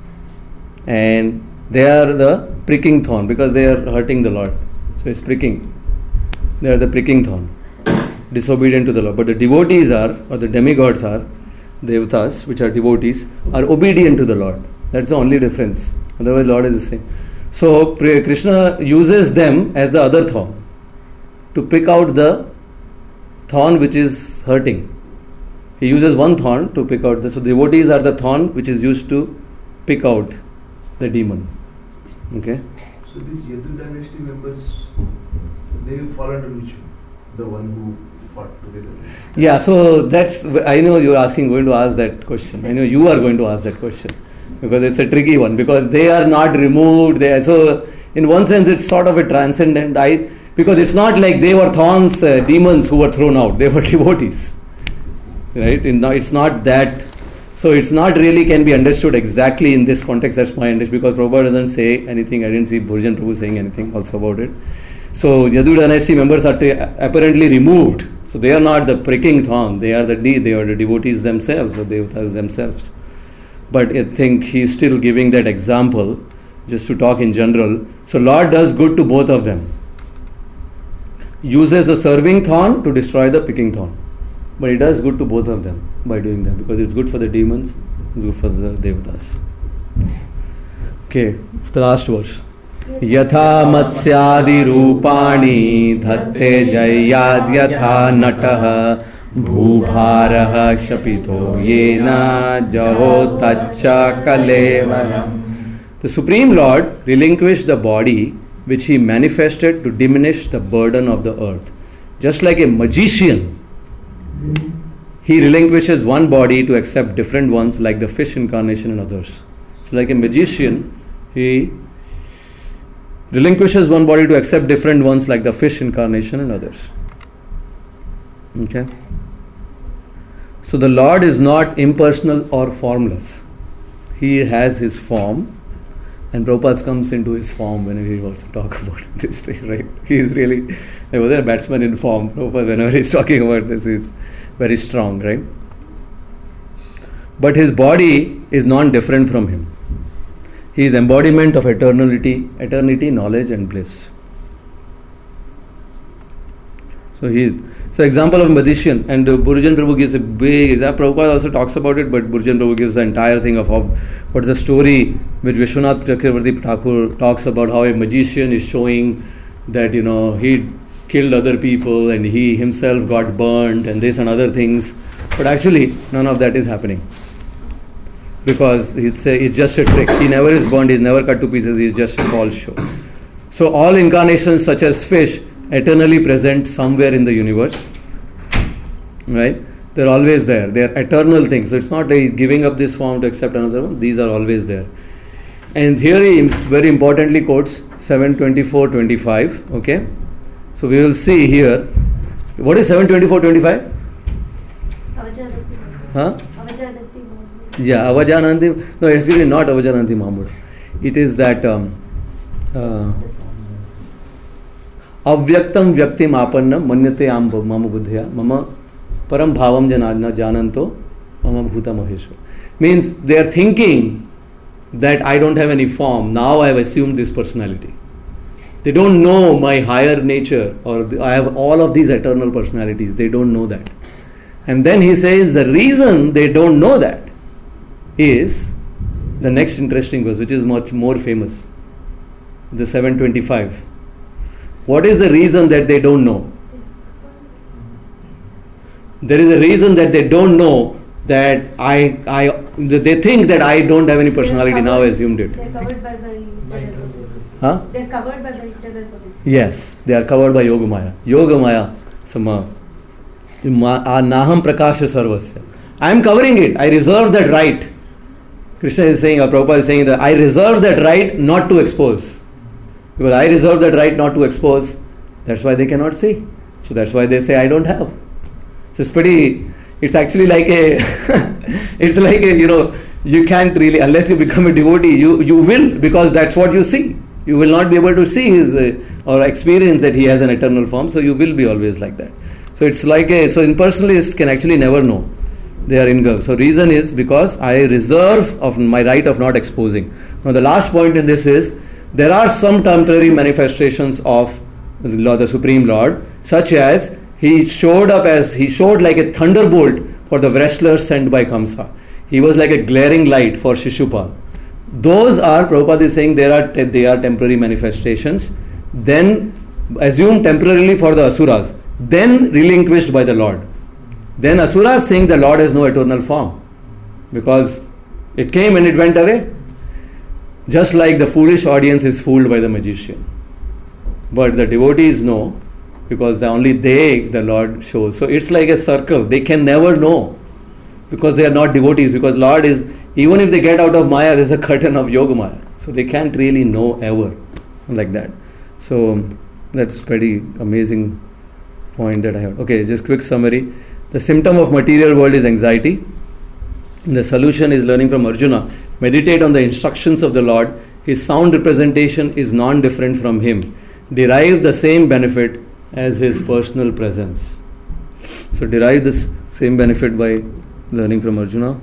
And they are the pricking thorn because they are hurting the Lord. So it's pricking. They are the pricking thorn. Disobedient to the Lord. But the devotees are, or the demigods are, devatas, which are devotees, are obedient to the Lord. That's the only difference. Otherwise, Lord is the same. So Krishna uses them as the other thorn to pick out the thorn which is hurting. He uses one thorn to pick out the. So devotees are the thorn which is used to pick out the demon. Okay. So these Yadu dynasty members, they fall under which one? The one who fought together. Yeah, so that's, I know you're going to ask that question. I know you are going to ask that question because it's a tricky one because they are not removed. So in one sense it's sort of a transcendent, because it's not like they were thorns, demons who were thrown out. They were devotees. Right? It's not that. So it's not really can be understood exactly in this context. That's my understanding because Prabhupada doesn't say anything. I didn't see Bhurjan Prabhu saying anything also about it. So Yadu dynasty members are apparently removed. So they are not the pricking thorn. They are the devotees themselves, or devatas themselves. But I think he is still giving that example just to talk in general. So Lord does good to both of them. Uses the serving thorn to destroy the picking thorn. But he does good to both of them by doing that because it's good for the demons, it's good for the devatas. Okay, the last verse. Yatha matsyadi rupani dhatte jayad yatha nataha bhubharaha shapito yena jaho tacha kalevaram. The Supreme Lord relinquished the body which he manifested to diminish the burden of the earth. Just like a magician, he relinquishes one body to accept different ones, like the fish incarnation and others. So like a magician, he relinquishes one body to accept different ones, like the fish incarnation and others. Okay? So the Lord is not impersonal or formless. He has his form, and Prabhupada comes into his form whenever he wants to talk about this thing, right? He is really, there was a batsman in form. Prabhupada, whenever he's talking about this, is very strong, right? But his body is non-different from him. He is embodiment of eternity, knowledge and bliss. So example of magician, and Burjan Prabhu gives a big example. Prabhupada also talks about it, but Burjan Prabhu gives the entire thing of what's the story which Vishwanath Chakravarti Thakur talks about, how a magician is showing that, he killed other people and he himself got burnt and this and other things. But actually, none of that is happening. Because it's just a trick. He never is burned, he's never cut to pieces, he's just a false show. So all incarnations such as fish eternally present somewhere in the universe, right? They're always there. They're eternal things. So it's not that he's giving up this form to accept another one. These are always there. And here he very importantly quotes 7:24:25. Okay, so we will see here. What is 7:24:25? Huh? Yeah, Avajananti. No, it's really not Avajananti Mahmud. It is that Avyaktam Vyaktim Apannam Manyate Mama Buddhya Mama Param Bhavam Janana Jananto Mama Bhuta Maheshwar. Means they are thinking that I don't have any form. Now I have assumed this personality. They don't know my higher nature, or I have all of these eternal personalities. They don't know that. And then he says the reason they don't know that is the next interesting verse, which is much more famous. The 7:25. What is the reason that they don't know? There is a reason that they don't know that they think that I don't have any personality. Now I assumed it. They are covered by the Huh? They are covered by the internal bodies. Yes, they are covered by Yogamaya. Yogamaya sama naham prakasha sarvasya. I am covering it. I reserve that right. Krishna is saying, or Prabhupada is saying that I reserve that right not to expose. Because I reserve that right not to expose, that's why they cannot see. So that's why they say I don't have. So it's actually like you can't really, unless you become a devotee, you will, because that's what you see. You will not be able to see his or experience that he has an eternal form, so you will be always like that. So it's like so impersonalists can actually never know they are in girl. So reason is because I reserve of my right of not exposing. Now the last point in this is, there are some temporary manifestations of the Supreme Lord, such as he showed like a thunderbolt for the wrestlers sent by Kamsa. He was like a glaring light for Shishupal. Those are, Prabhupada is saying, they are temporary manifestations, then assumed temporarily for the Asuras, then relinquished by the Lord. Then Asuras think the Lord has no eternal form, because it came and it went away. Just like the foolish audience is fooled by the magician. But the devotees know, because the Lord shows. So it's like a circle. They can never know, because they are not devotees. Because Lord is, even if they get out of Maya, there's a curtain of Yoga Maya. So they can't really know ever like that. So that's pretty amazing point that I have. Okay, just quick summary. The symptom of material world is anxiety. The solution is learning from Arjuna. Meditate on the instructions of the Lord. His sound representation is non-different from him. Derive the same benefit as his personal presence. So derive this same benefit by learning from Arjuna.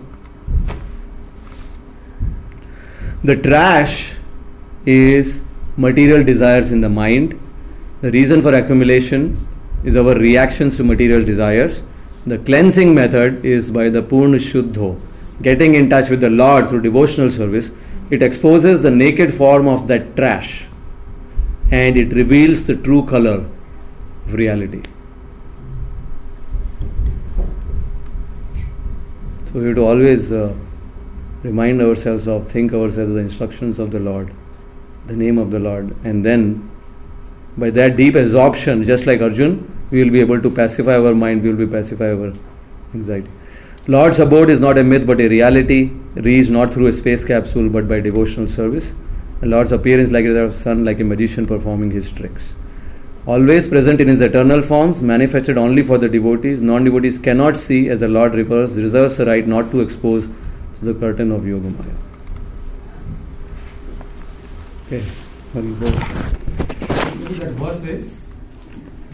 The trash is material desires in the mind. The reason for accumulation is our reactions to material desires. The cleansing method is by the Purna Shuddho, getting in touch with the Lord through devotional service. It exposes the naked form of that trash and it reveals the true color of reality. So we have to always remind ourselves think ourselves the instructions of the Lord, the name of the Lord, and then by that deep absorption, just like Arjun, we will be able to pacify our mind, we will be pacify our anxiety. Lord's abode is not a myth but a reality, reached not through a space capsule but by devotional service. And Lord's appearance like the sun, like a magician performing his tricks. Always present in his eternal forms, manifested only for the devotees. Non-devotees cannot see, as the Lord reserves the right not to expose the curtain of Yogamaya. Okay, That verse is